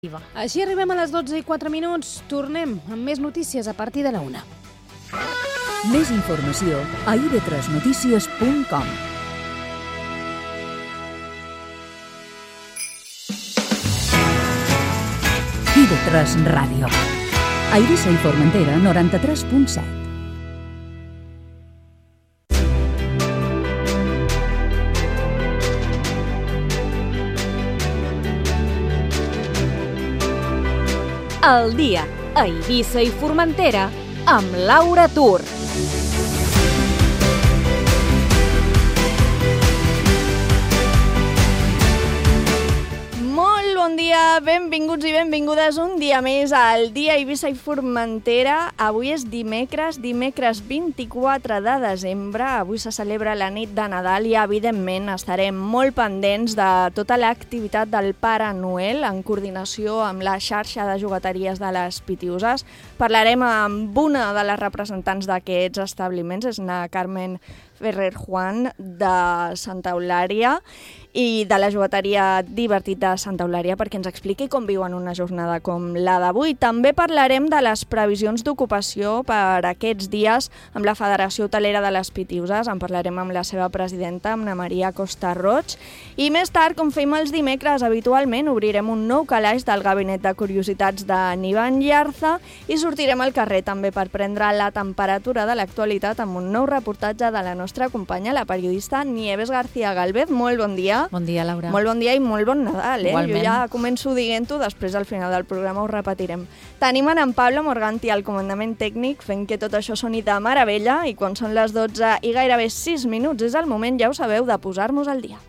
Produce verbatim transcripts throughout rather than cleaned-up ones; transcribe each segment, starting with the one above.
Així arribem a les dotze i quatre minuts. Tornem amb més notícies a partir de la una. Més informació a i ve tres notícies punt com. i ve tres Ràdio. A Eivissa i Formentera, noranta-tres punt set. El dia a Eivissa i Formentera amb Laura Tur. Molt bon dia, benvinguts i benvingudes un dia més al dia Eivissa i Formentera. Avui és dimecres, dimecres vint-i-quatre de desembre. Avui se celebra la nit de Nadal i, evidentment, estarem molt pendents de tota l'activitat del Pare Noel en coordinació amb la xarxa de jugueteries de les Pitiuses. Parlarem amb una de les representants d'aquests establiments, és na Carmen Ferrer Juan de Santa Eulària i de la jugueteria Divertit de Santa Eulària perquè ens expliqui com viuen una jornada com la d'avui. També parlarem de les previsions d'ocupació per aquests dies amb la Federació Hotelera de les Pitiuses. En parlarem amb la seva presidenta, amb Ana Maria Costa Roig. I més tard, com fem els dimecres habitualment, obrirem un nou calaix del Gabinet de Curiositats de Nivan Llarza i sortirem al carrer també per prendre la temperatura de l'actualitat amb un nou reportatge de la nostra companya, la periodista Nieves García Galvez. Molt bon dia. Bon dia, Laura. Molt bon dia i molt bon Nadal, eh? Igualment. Jo ja començo dient-ho, després al final del programa ho repetirem. Tenim en Pablo Morganti al comandament tècnic fent que tot això soni de meravella i quan són les dotze i gairebé sis minuts és el moment, ja ho sabeu, de posar-nos al dia.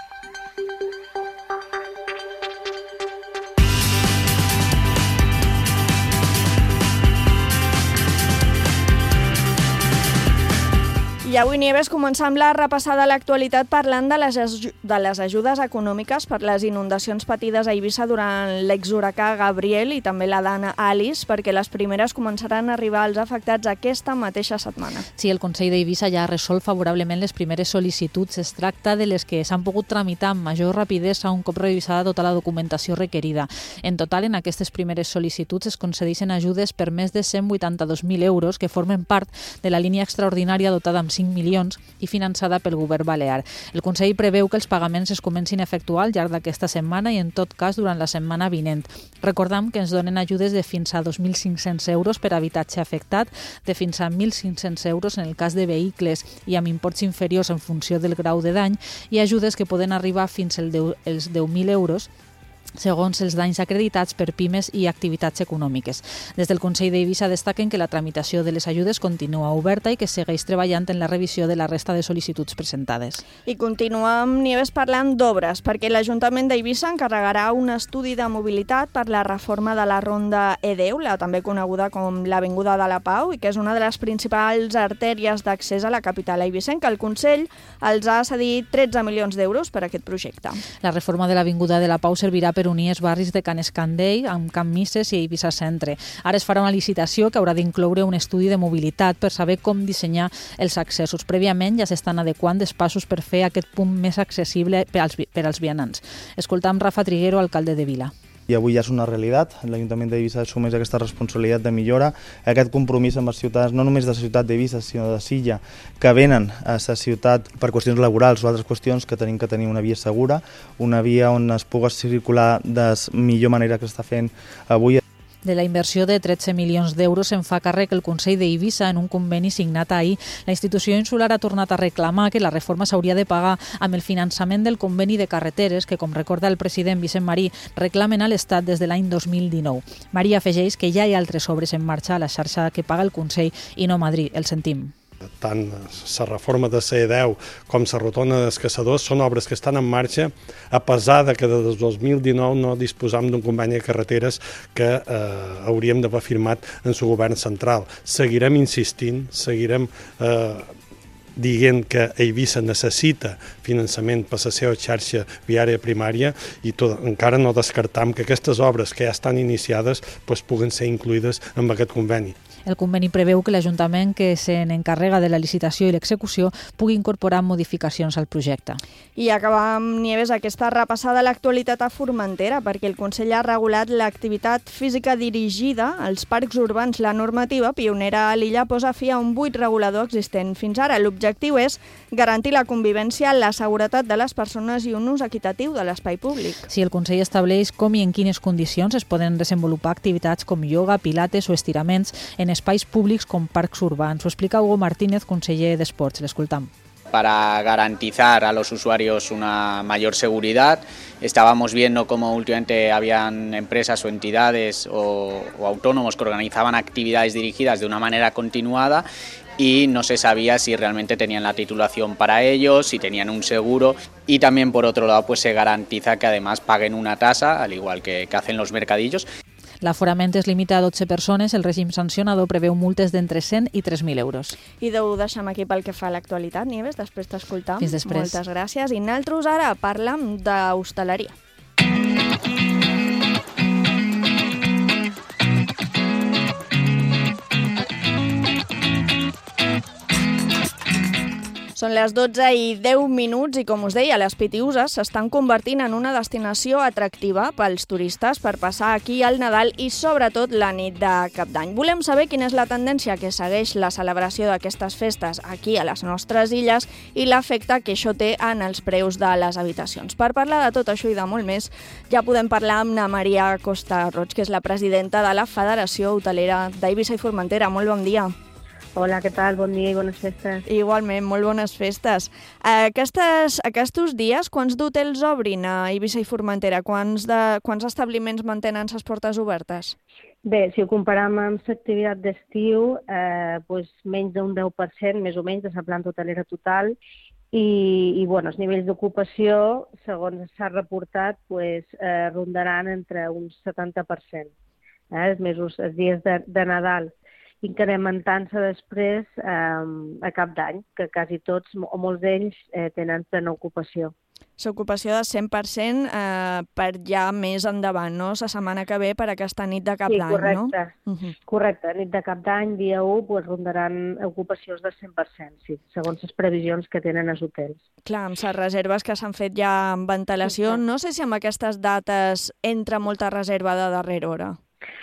I avui, Nieves, començar amb la repassada de l'actualitat parlant de les, de les ajudes econòmiques per les inundacions patides a Eivissa durant l'exhuracà Gabriel i també la Dana Alice, perquè les primeres començaran a arribar als afectats aquesta mateixa setmana. Sí, el Consell d'Eivissa ja ha resolt favorablement les primeres sol·licituds. Es tracta de les que s'han pogut tramitar amb major rapidesa un cop revisada tota la documentació requerida. En total, en aquestes primeres sol·licituds es concedeixen ajudes per més de cent vuitanta-dos mil euros que formen part de la línia extraordinària dotada amb cinc milions i finançada pel govern balear. El Consell preveu que els pagaments es comencin a efectuar al llarg d'aquesta setmana i en tot cas durant la setmana vinent. Recordam que ens donen ajudes de fins a dos mil cinc-cents euros per habitatge afectat, de fins a mil cinc-cents euros en el cas de vehicles i amb imports inferiors en funció del grau de dany i ajudes que poden arribar fins als deu mil euros segons els danys acreditats per pimes i activitats econòmiques. Des del Consell d'Eivissa destaquen que la tramitació de les ajudes continua oberta i que segueix treballant en la revisió de la resta de sol·licituds presentades. I continuem, Nieves, parlant d'obres, perquè l'Ajuntament d'Eivissa encarregarà un estudi de mobilitat per la reforma de la Ronda E deu, la també coneguda com l'Avinguda de la Pau, i que és una de les principals artèries d'accés a la capital eivissenca. El Consell els ha cedit tretze milions d'euros per a aquest projecte. La reforma de l'Avinguda de la Pau servirà per unir els barris de Can Escandell amb Can Misses i Eivissa Centre. Ara es farà una licitació que haurà d'incloure un estudi de mobilitat per saber com dissenyar els accessos. Prèviament ja s'estan adequant els passos per fer aquest punt més accessible per als, per als vianants. Escoltam Rafa Triguero, alcalde de Vila. I avui ja és una realitat. L'Ajuntament d'Eivissa assumeix aquesta responsabilitat de millora, aquest compromís amb els ciutadans, no només de la ciutat d'Eivissa, sinó de Silla, que venen a la ciutat per qüestions laborals o altres qüestions, que tenim que tenir una via segura, una via on es pugui circular de la millor manera que s'està fent avui. De la inversió de tretze milions d'euros se'n fa càrrec el Consell d'Eivissa en un conveni signat ahir. La institució insular ha tornat a reclamar que la reforma s'hauria de pagar amb el finançament del conveni de carreteres que, com recorda el president Vicent Marí, reclamen a l'Estat des de l'any dos mil dinou. Marí afegeix que ja hi ha altres obres en marxa a la xarxa que paga el Consell i no Madrid. El sentim. Tant la reforma de la E deu com la rotonda dels Caçadors són obres que estan en marxa a pesar de que des del dos mil dinou no disposam d'un conveni de carreteres que eh, hauríem d'haver firmat en el govern central. Seguirem insistint, seguirem eh, dient que Eivissa necessita finançament per la seva xarxa viària primària i tot, encara no descartam que aquestes obres que ja estan iniciades pues, puguen ser incluïdes en aquest conveni. El conveni preveu que l'Ajuntament, que se n'encarrega de la licitació i l'execució, pugui incorporar modificacions al projecte. I acabam, Nieves, aquesta repassada a l'actualitat a Formentera, perquè el Consell ha regulat l'activitat física dirigida als parcs urbans. La normativa pionera a l'illa posa fi a un buit regulador existent fins ara. L'objectiu és garantir la convivència, la seguretat de les persones i un ús equitatiu de l'espai públic. Si el Consell estableix com i en quines condicions es poden desenvolupar activitats com ioga, pilates o estiraments en espais públics com parcs urbans. Ho explica Hugo Martínez, conseller d'Esports. L'escoltam. Para garantizar a los usuarios una mayor seguridad. Estábamos viendo cómo últimamente habían empresas o entidades o, o autónomos que organizaban actividades dirigidas de una manera continuada y no se sabía si realmente tenían la titulación para ello, si tenían un seguro, y también por otro lado pues se garantiza que además paguen una tasa, al igual que, que hacen los mercadillos. L'aforament es limita a dotze persones, el règim sancionador preveu multes d'entre cent i tres mil euros. I ho deixem aquí pel que fa a l'actualitat, Nieves, després t'escoltam. Fins després. Moltes gràcies. I nosaltres ara parlem d'hostaleria. Són les dotze i deu minuts i, com us deia, les Pitiüses s'estan convertint en una destinació atractiva pels turistes per passar aquí al Nadal i, sobretot, la nit de Cap d'Any. Volem saber quina és la tendència que segueix la celebració d'aquestes festes aquí a les nostres illes i l'efecte que això té en els preus de les habitacions. Per parlar de tot això i de molt més, ja podem parlar amb na Maria Costa Roig, que és la presidenta de la Federació Hotelera d'Eivissa i Formentera. Molt bon dia. Hola, què tal? Bon dia i bones festes. Igualment, molt bones festes. Aquestes, aquests dies, quants d'hotels obrin a Eivissa i Formentera? Quants, de, quants establiments mantenen les portes obertes? Bé, si ho comparam amb l'activitat d'estiu, eh, doncs menys d'un deu per cent, més o menys, de la planta hotelera total, i, i bueno, els nivells d'ocupació, segons s'ha reportat, doncs, eh, rondaran entre un setanta per cent. Eh, els mesos, els dies de, de Nadal, incrementant-se després eh, a Cap d'Any, que quasi tots o molts d'ells eh, tenen plena ocupació. L'ocupació de cent per cent eh, per ja més endavant, no? La setmana que ve per aquesta nit de Cap sí, d'Any, correcte. no? Uh-huh. Correcte, nit de Cap d'Any, dia u, pues, rondaran ocupacions del cent per cent, sí, segons les previsions que tenen els hotels. Clar, amb les reserves que s'han fet ja amb ventilació, no sé si amb aquestes dates entra molta reserva de darrera hora.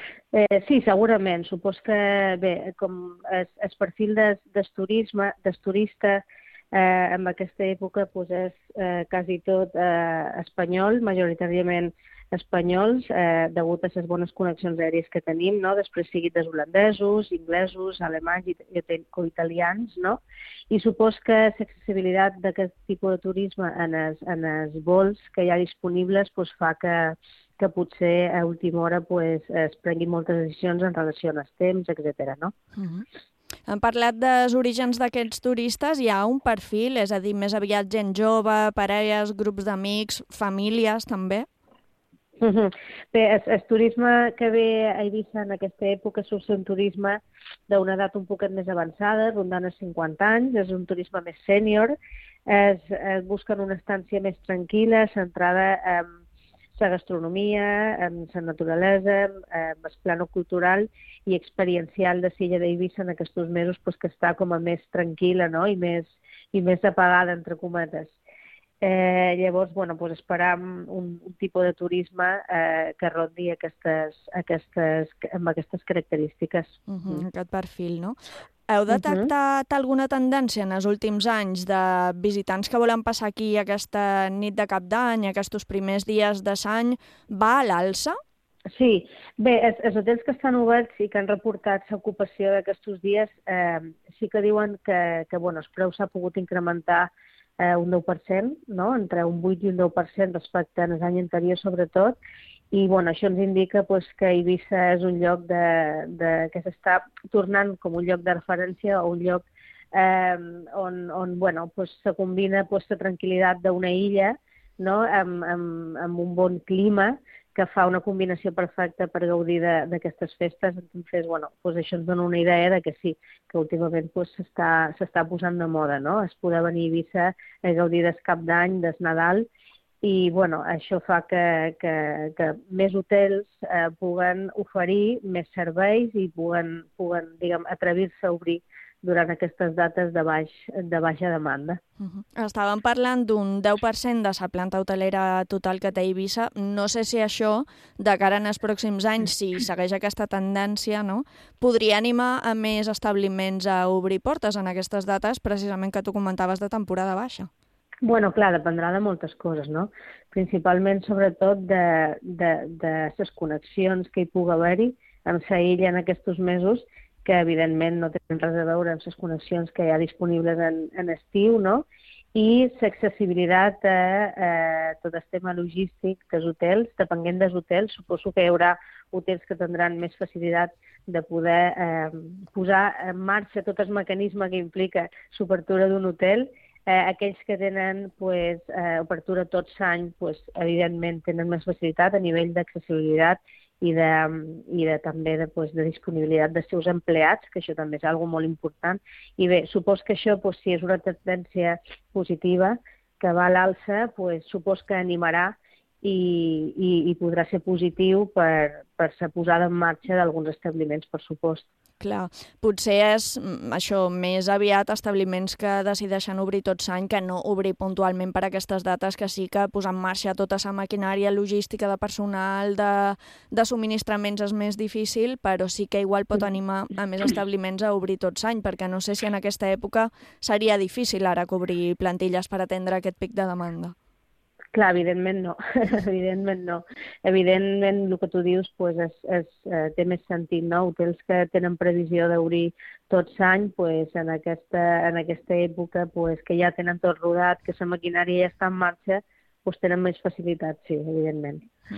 Eh, sí, segurament. Supos que, bé, com el, el perfil del de, turisme, del turista eh, en aquesta època pues, és eh, quasi tot eh, espanyol, majoritàriament espanyols, eh, degut a les bones connexions aèries que tenim, no? Després sigui dels holandesos, inglesos, alemanys i, i, o italians, no? I supos que l'accessibilitat d'aquest tipus de turisme en els, en els vols que hi ha disponibles pues, fa que que potser a última hora pues, es prenguin moltes decisions en relació als temps, etcètera. No? Uh-huh. Hem parlat dels orígens d'aquests turistes. Hi ha un perfil, és a dir, més aviat gent jove, parelles, grups d'amics, famílies, també? Uh-huh. Bé, el, el turisme que ve a Eivissa en aquesta època és un turisme d'una edat un poquet més avançada, rondant els cinquanta anys, és un turisme més sènior, es, es busquen una estància més tranquil·la, centrada en la gastronomia, amb la naturalesa, amb el plano cultural i experiencial de l'illa d'Eivissa en aquests mesos pues, que està com a més tranquil·la, no? I més, i més apagada, entre cometes. Eh, llavors, bueno, pues esperam un, un tipus de turisme eh, que rondi aquestes, aquestes, amb aquestes característiques. Uh-huh, aquest perfil, no? Heu detectat uh-huh. alguna tendència en els últims anys de visitants que volen passar aquí aquesta nit de Cap d'Any, aquests primers dies de l'any, va a l'alça? Sí, bé, els, els hotels que estan oberts i que han reportat l'ocupació d'aquests dies eh, sí que diuen que, que bueno, el preu s'ha pogut incrementar eh, un deu per cent, no? Entre un vuit i un deu per cent respecte als anys anteriors sobretot, i bueno, això ens indica pues, que Eivissa és un lloc de, de, que s'està tornant com un lloc de referència o un lloc eh, on, on bueno, pues, se combina pues, la tranquil·litat d'una illa, no? amb, amb, amb un bon clima que fa una combinació perfecta per gaudir d'aquestes festes. Entonces, bueno, pues això ens dona una idea de que sí, que últimament pues, s'està posant de moda, no? Es poder venir a Eivissa a gaudir del Cap d'Any, del Nadal, i bueno, això fa que, que, que més hotels eh, puguen oferir més serveis i puguen, puguen diguem, atrevir-se a obrir durant aquestes dates de, baix, de baixa demanda. Uh-huh. Estàvem parlant d'un deu per cent de la planta hotelera total que té Eivissa. No sé si això, de cara en els pròxims anys, si segueix aquesta tendència, no, podria animar a més establiments a obrir portes en aquestes dates, precisament que tu comentaves de temporada baixa. Bueno, clar, dependrà de moltes coses, no? Principalment, sobretot, de, de, de les connexions que hi pugui haver-hi amb la illa en aquests mesos, que evidentment no tenen res a veure amb les connexions que hi ha disponibles en, en estiu, no? I l'accessibilitat a, a tot el tema logístic dels hotels, depenent dels hotels, suposo que hi haurà hotels que tindran més facilitat de poder eh, posar en marxa tot el mecanisme que implica l'obertura d'un hotel. Eh, aquells que tenen pues, eh, obertura tot l'any, pues, evidentment tenen més facilitat a nivell d'accessibilitat i de, i de també de, pues, de disponibilitat dels seus empleats, que això també és algo molt important. I bé, supos que això, pues, si és una tendència positiva que va a l'alça, pues, supos que animarà i, i, i podrà ser positiu per, per la posada en marxa d'alguns establiments, per supost. Clar, potser és això més aviat establiments que decideixen obrir tot l'any que no obrir puntualment per aquestes dates, que sí que posar en marxa tota la maquinària logística de personal, de, de subministraments és més difícil, però sí que igual pot animar a més establiments a obrir tot l'any, perquè no sé si en aquesta època seria difícil ara cobrir plantilles per atendre aquest pic de demanda. Clar, evidentment no, evidentment no. Evidentment, el que tu dius pues, és, és, eh, té més sentit, no? Hotels que tenen previsió d'obrir tot l'any, pues, en, aquesta, en aquesta època pues, que ja tenen tot rodat, que la maquinària ja està en marxa, pues, tenen més facilitat, sí, evidentment.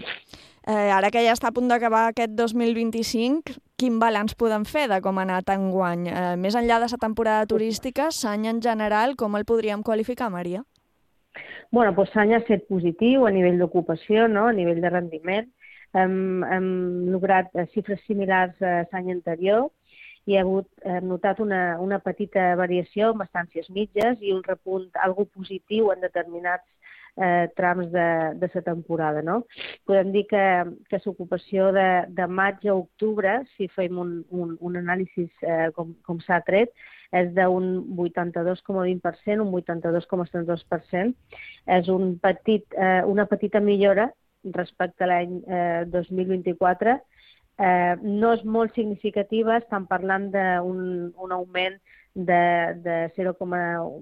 Eh, ara que ja està a punt d'acabar aquest dos mil vint-i-cinc, quin balanç podem fer de com ha anat enguany? Eh, més enllà de la temporada turística, l'any en general, com el podríem qualificar, Maria? Bueno, doncs l'any ha estat positiu a nivell d'ocupació, no? A nivell de rendiment. Hem, hem lograt xifres similars a l'any anterior i ha hagut, hem notat una, una petita variació amb estàncies mitges i un repunt algo positiu en determinats eh, trams de, de la temporada, no? Podem dir que, que l'ocupació de, de maig a octubre, si fem un, un, un anàlisi eh, com, com s'ha tret, és d'un vuitanta-dos coma vint per cent, un vuitanta-dos coma setanta dos per cent. És un petit, eh, una petita millora respecte a l'any eh, dos mil vint-i-quatre. Eh, no és molt significativa, estan parlant d'un un augment de, de zero coma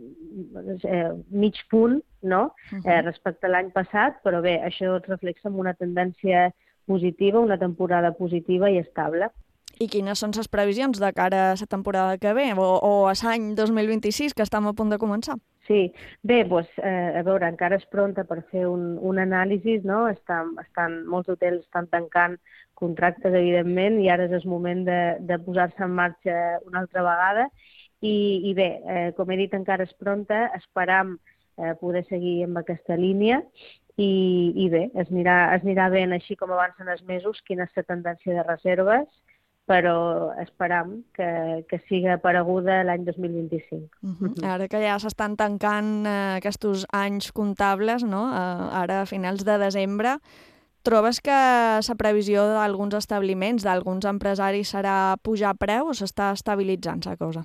cinc punt, no? eh, respecte a l'any passat, però bé, això es reflexa en una tendència positiva, una temporada positiva i estable. I quines són les previsions de cara a la temporada que ve o, o a l'any dos mil vint-i-sis, que estem a punt de començar? Sí, bé, doncs, eh, a veure, encara és pronta per fer un, un anàlisi, no? Estan, estan, molts hotels estan tancant contractes, evidentment, i ara és el moment de, de posar-se en marxa una altra vegada. I, i bé, eh, com he dit, encara és pronta, esperam eh, poder seguir amb aquesta línia i, i bé, es anirà, es anirà veient així com avancen els mesos quina és la tendència de reserves, però esperam que, que siga apareguda l'any dos mil vint-i-cinc. Uh-huh. Ara que ja s'estan tancant eh, aquests anys comptables, no? eh, ara a finals de desembre, trobes que la previsió d'alguns establiments, d'alguns empresaris, serà pujar preu o s'està estabilitzant la cosa?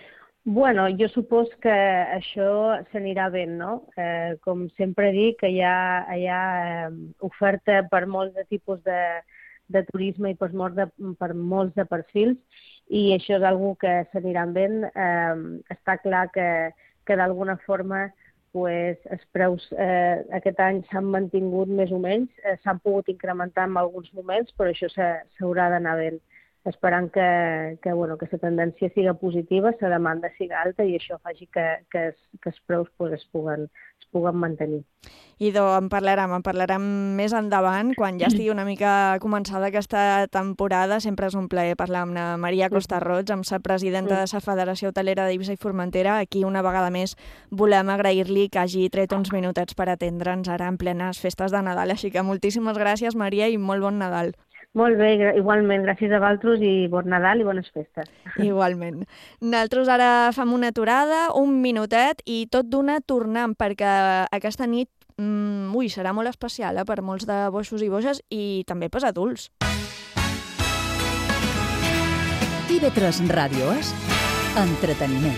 Bueno, jo supos que això s'anirà ben, no? Eh, com sempre dic, que hi ha, hi ha eh, oferta per molts de tipus de de turisme i per molts de, per molts de perfils i això és una que s'aniran ben. Eh, està clar que, que d'alguna forma pues, els preus eh, aquest any s'han mantingut més o menys, eh, s'han pogut incrementar en alguns moments, però això s'haurà d'anar ben. Esperant que, que, bueno, que la tendència siga positiva, la demanda siga alta i això faci que, que, es, que els preus pues, es, puguen, es puguen mantenir. Idò, en parlarem, en parlarem més endavant, quan ja estigui una mica començada aquesta temporada. Sempre és un plaer parlar amb la Maria Costa-Roig, amb la presidenta de la Federació Hotelera d'Eivissa i Formentera. Aquí, una vegada més, volem agrair-li que hagi tret uns minutets per atendre'ns ara en plenes festes de Nadal. Així que moltíssimes gràcies, Maria, i molt bon Nadal. Molt bé, igualment, gràcies a vosaltres i bon Nadal i bones festes. Igualment. Nosaltres ara fem una aturada, un minutet, i tot d'una tornem, perquè aquesta nit mm, ui, serà molt especial eh, per molts de boixos i boixes i també per adults. I V tres Ràdio és entreteniment.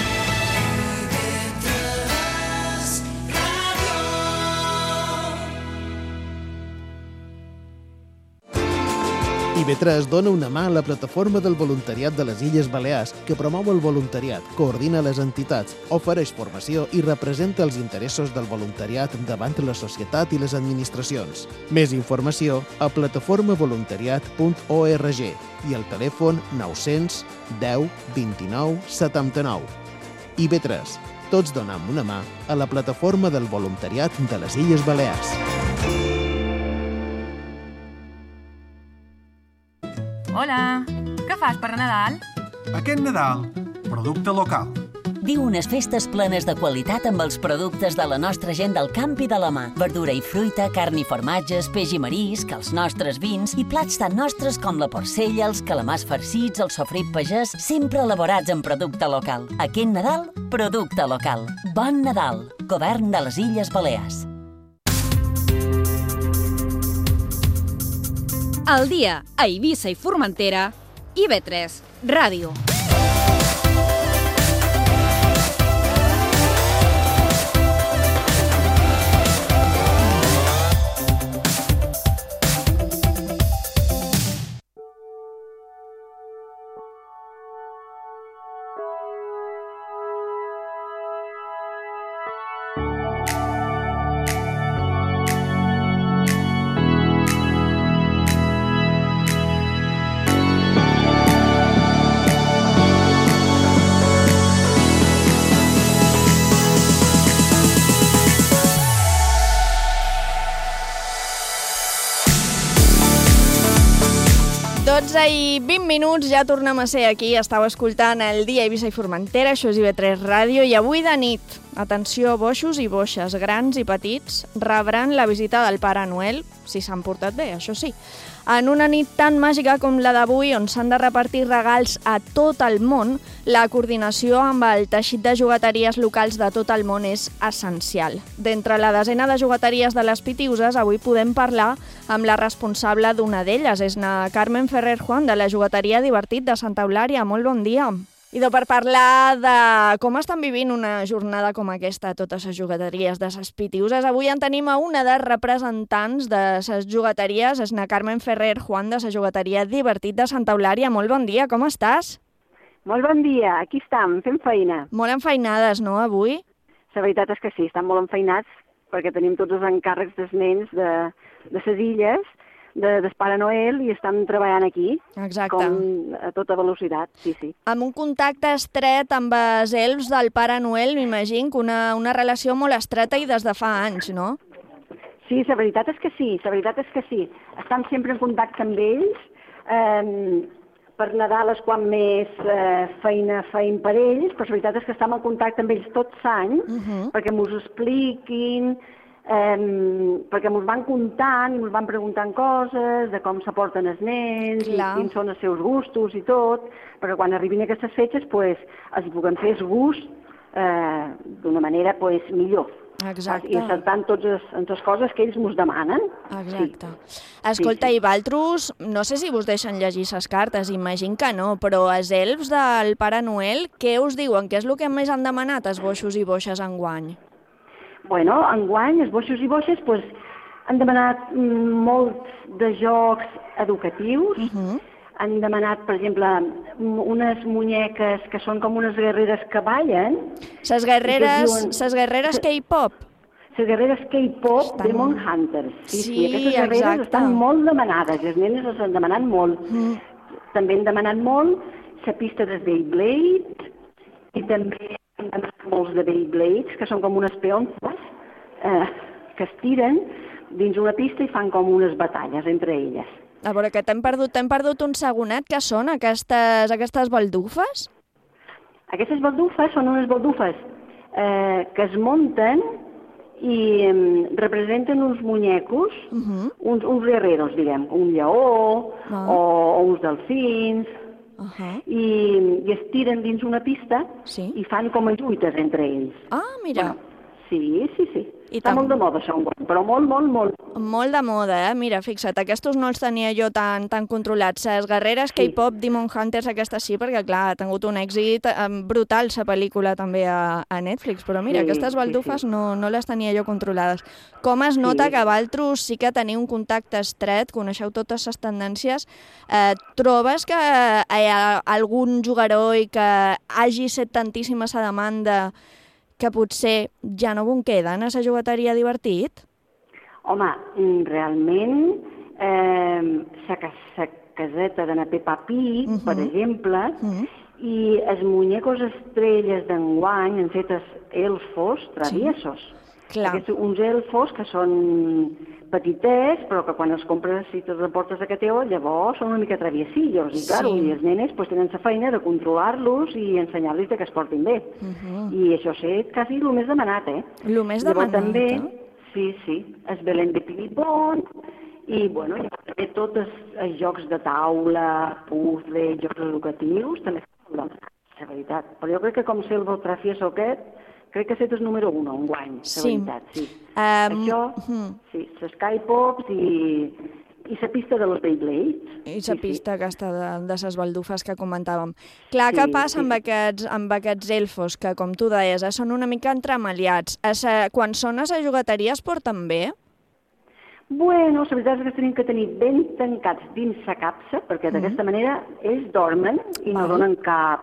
I V tres dona una mà a la plataforma del voluntariat de les Illes Balears, que promou el voluntariat, coordina les entitats, ofereix formació i representa els interessos del voluntariat davant la societat i les administracions. Més informació a plataforma voluntariat punt org i al telèfon nou-cents deu vint-i-nou setanta-nou. I V tres. Tots donem una mà a la plataforma del voluntariat de les Illes Balears. Hola, què fas per Nadal? Aquest Nadal, producte local. Viu unes festes plenes de qualitat amb els productes de la nostra gent del camp i de la mà. Verdura i fruita, carn i formatges, peix i marisc, els nostres vins i plats tan nostres com la porcella, els calamars farcits, el sofrit pagès, sempre elaborats en producte local. Aquest Nadal, producte local. Bon Nadal, Govern de les Illes Balears. Al dia a Eivissa i Formentera, I V tres Ràdio. dotze i vint minuts, ja tornem a ser aquí. Estàu escoltant el dia Eivissa i Formentera, això és I V tres Ràdio, i avui de nit, atenció, boixos i boixes, grans i petits, rebran la visita del Pare Noel, si s'han portat bé, això sí. En una nit tan màgica com la d'avui, on s'han de repartir regals a tot el món, la coordinació amb el teixit de jugueteries locals de tot el món és essencial. D'entre la desena de jugueteries de les Pitiuses, avui podem parlar amb la responsable d'una d'elles, és na Carmen Ferrer Juan, de la jugueteria Divertit de Santa Eulària. Molt bon dia. I per parlar de com estan vivint una jornada com aquesta a totes les jugueteries de les Pitiuses, avui en tenim a una de representants de les jugueteries, és na Carmen Ferrer Juan, de la jugueteria Divertit de Santa Eulària. Molt bon dia, com estàs? Molt bon dia, aquí estem, fent feina. Molt enfeinades, no, avui? La veritat és que sí, estan molt enfeinats, perquè tenim tots els encàrrecs dels nens de, de les illes, de, del Pare Noel, i estan treballant aquí. Exacte. Com a tota velocitat, sí, sí. Amb un contacte estret amb els elfs del Pare Noel, m'imagino que una, una relació molt estreta i des de fa anys, no? Sí, la veritat és que sí, la veritat és que sí. Estem sempre en contacte amb ells. Eh, per Nadal és quan més eh, feina feim per ells, però la veritat és que estem en contacte amb ells tots l'any, uh -huh. perquè mos expliquin, Um, perquè ens van contant i ens van preguntant coses de com se porten els nens, i quins són els seus gustos i tot, perquè quan arribin aquestes fetges pues, els puguem fer el gust eh, d'una manera pues, millor. Exacte. I acertant totes les coses que ells ens demanen. Exacte. Sí. Escolta, sí, sí. I vosaltres, no sé si vos deixen llegir les cartes, imagino que no, però els elfs del Pare Noel, què us diuen? Què és el que més han demanat els boixos i boixes enguany? Bueno, enguany, els boixos i boixes pues, han demanat mm, molts de jocs educatius, uh -huh. han demanat, per exemple, unes muñeques que són com unes guerreres que ballen. Les guerreres, diuen... guerreres K-pop? Les guerreres K-pop estan... de Demon Hunters. Sí, sí, sí, aquestes guerreres exacte. Estan molt demanades, les nenes les han demanat molt. Mm. També han demanat molt la pista de Beyblade, i també han demanat molts de Beyblades, que són com unes peonces, eh, que es tiren dins una pista i fan com unes batalles entre elles. A veure, que t'hem perdut, t'hem perdut un segonet. Què són aquestes, aquestes baldufes? Aquestes baldufes són unes baldufes eh, que es munten i eh, representen uns muñecos, uh -huh. uns, uns guerreros, diguem, un lleó uh -huh. o, o uns delfins, uh -huh. i, i es tiren dins una pista sí. i fan com a lluites entre ells. Ah, mira. Bueno, Sí, sí, sí. I Està tam- molt de moda això enguany, però molt, molt, molt. Molt de moda, eh? Mira, fixa't, aquests no els tenia jo tan, tan controlats. Les guerreres, Sí. K-pop, Demon Hunters, aquestes sí, perquè clar, ha tingut un èxit eh, brutal sa pel·lícula també a, a Netflix, però mira, Sí, aquestes sí, baldufes sí. No, no les tenia jo controlades. Com es nota Sí. que Valtros sí que teniu un contacte estret, coneixeu totes les tendències, eh, trobes que hi ha algun jugador que hagi set tantíssima sa demanda que potser ja no vos queda en esa jugateria divertit? Home, mm, realment, eh, sa, ca- sa caseta de na Peppa Pig, Mhm. per exemple, Mhm. i els muñecos estrelles d'enguany han fet els elfos traviesos. Clar. Aquests, uns elfos que són petitets, però que quan els compres i te'ls portes a Cateo, llavors són una mica traviesillos. I, clar, Sí. i els nenes pues, tenen la feina de controlar-los i ensenyar-los que es portin bé. Mhm. I això és quasi el més demanat, eh? Lo més Llavors, demanat, també, eh? sí, sí, es Belén de Pilipon, i, bueno, i també tots els, els jocs de taula, puzzle, jocs educatius, també són demanats, la veritat. Però jo crec que com ser el Beltrafieso aquest, crec que aquest és número un enguany, la Sí. veritat, sí. Um, Això, sí, les Skypops i, i la pista de los Beyblades. I la pista aquesta de, de ses baldufes que comentàvem. Clar, Sí, què passa sí, amb, sí. aquests, amb aquests elfos, que com tu deies, eh, són una mica entremaliats. A sa, quan són a la jugateria es porten bé? Bueno, la veritat és que els tenim que tenir ben tancats dins la capsa, perquè d'aquesta manera ells dormen i no donen cap,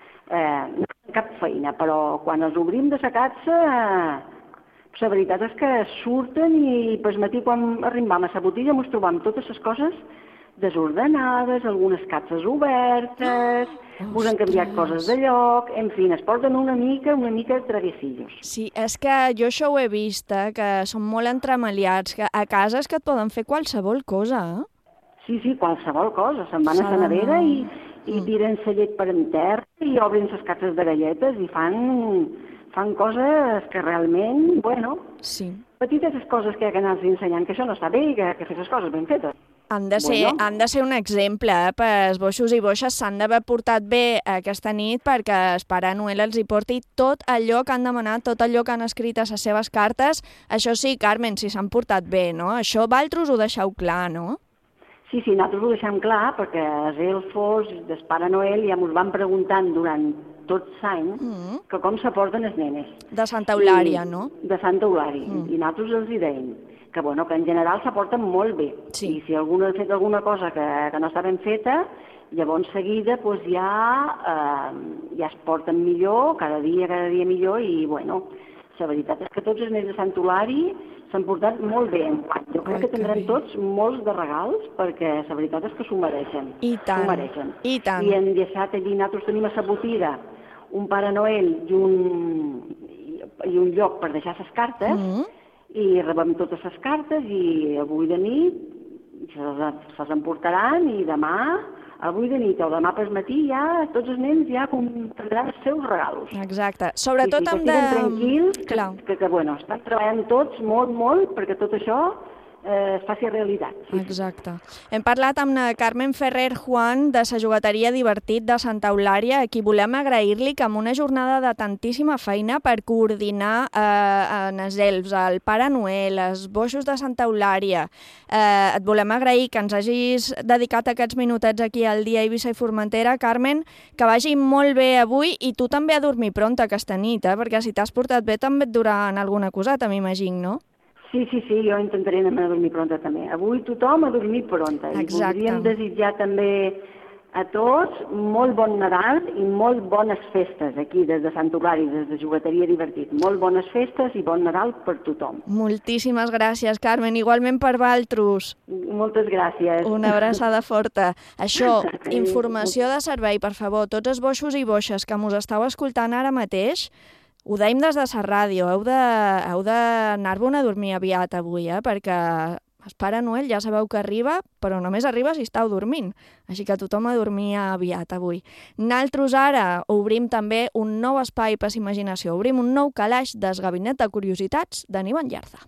eh, no donen cap feina, però quan els obrim de la capsa, eh, la veritat és que surten i pues, matí quan arribam a la botiga ens trobam totes les coses desordenades, algunes capses obertes, us han canviat coses de lloc, en fi, es porten una mica, una mica traviesillos. Sí, és que jo això ho he vist, eh, que són molt entremaliats, que a casa és que et poden fer qualsevol cosa, eh? Sí, sí, qualsevol cosa. Se'n van a S'ha la nevera d'anar. i, i tiren la llet per en terra i obren les capses de galletes i fan, fan coses que realment, bueno, sí. petites coses que hi ha que anar-los ensenyant, que això no està bé i que, que fer les coses ben fetes. Han de, ser, Bueno. han de ser un exemple, eh? Els boixos i boixes s'han d'haver portat bé aquesta nit perquè el Pare Noel els hi porti tot allò que han demanat, tot allò que han escrit a les seves cartes. Això sí, Carmen, si s'han portat bé, no? Això Valtros ho deixeu clar, no? Sí, sí, nosaltres ho deixem clar perquè els elfos del Pare Noel ja ens van preguntant durant tots l'any Mm. que com se porten els nenes. De Santa Eulària, I, no? De Santa Eulària. Mm. I nosaltres els hi dèiem que, bueno, que en general se porten molt bé. Sí. I si algú ha fet alguna cosa que, que no està ben feta, llavors seguida pues, ja, eh, ja es porten millor, cada dia, cada dia millor, i bueno, la veritat és que tots els nens de Sant Eulàri s'han portat molt bé enguany. Jo crec Ai, que que tindran bé. tots molts de regals, perquè la veritat és que s'ho mereixen. I tant, S'ho mereixen. i tant. I hem deixat allí, nosaltres tenim a la botiga un Pare Noel i un, i un lloc per deixar les cartes, Mm. i rebem totes les cartes i avui de nit se les, se les emportaran i demà, avui de nit o demà pel matí ja tots els nens ja comprendran els seus regals. Exacte. Sobretot sí, sí, hem que de... estiguen tranquils, que, Clar. que, que, bueno, estan treballant tots molt, molt perquè tot això eh, es faci realitat. Sí, sí. Exacte. Hem parlat amb la Carmen Ferrer Juan de la jugateria Divertit de Santa Eulària, a qui volem agrair-li que amb una jornada de tantíssima feina per coordinar eh, en els elfs, el Pare Noel, els boixos de Santa Eulària, eh, et volem agrair que ens hagis dedicat aquests minutets aquí al dia Eivissa i Formentera. Carmen, que vagi molt bé avui i tu també a dormir pront aquesta nit, eh? Perquè si t'has portat bé també et duran alguna coseta, m'imagino, no? Sí, sí, sí, jo intentaré anar a dormir pronta també. Avui tothom a dormir pronta. I Exacte. voldríem desitjar també a tots molt bon Nadal i molt bones festes aquí des de Sant Eulàri, des de Jugateria Divertit. Molt bones festes i bon Nadal per tothom. Moltíssimes gràcies, Carmen. Igualment per Valtros. Moltes gràcies. Una abraçada forta. Això, informació de servei, per favor. Tots els boixos i boixes que mos estàu escoltant ara mateix, ho deim des de la ràdio. Heu de, heu d'anar-vos a dormir aviat avui, eh? Perquè el Pare Noel ja sabeu que arriba, però només arriba si estàu dormint. Així que tothom a dormir aviat avui. Naltros ara obrim també un nou espai per imaginació. Obrim un nou calaix del Gabinet de Curiositats d'Aníbal Llarza.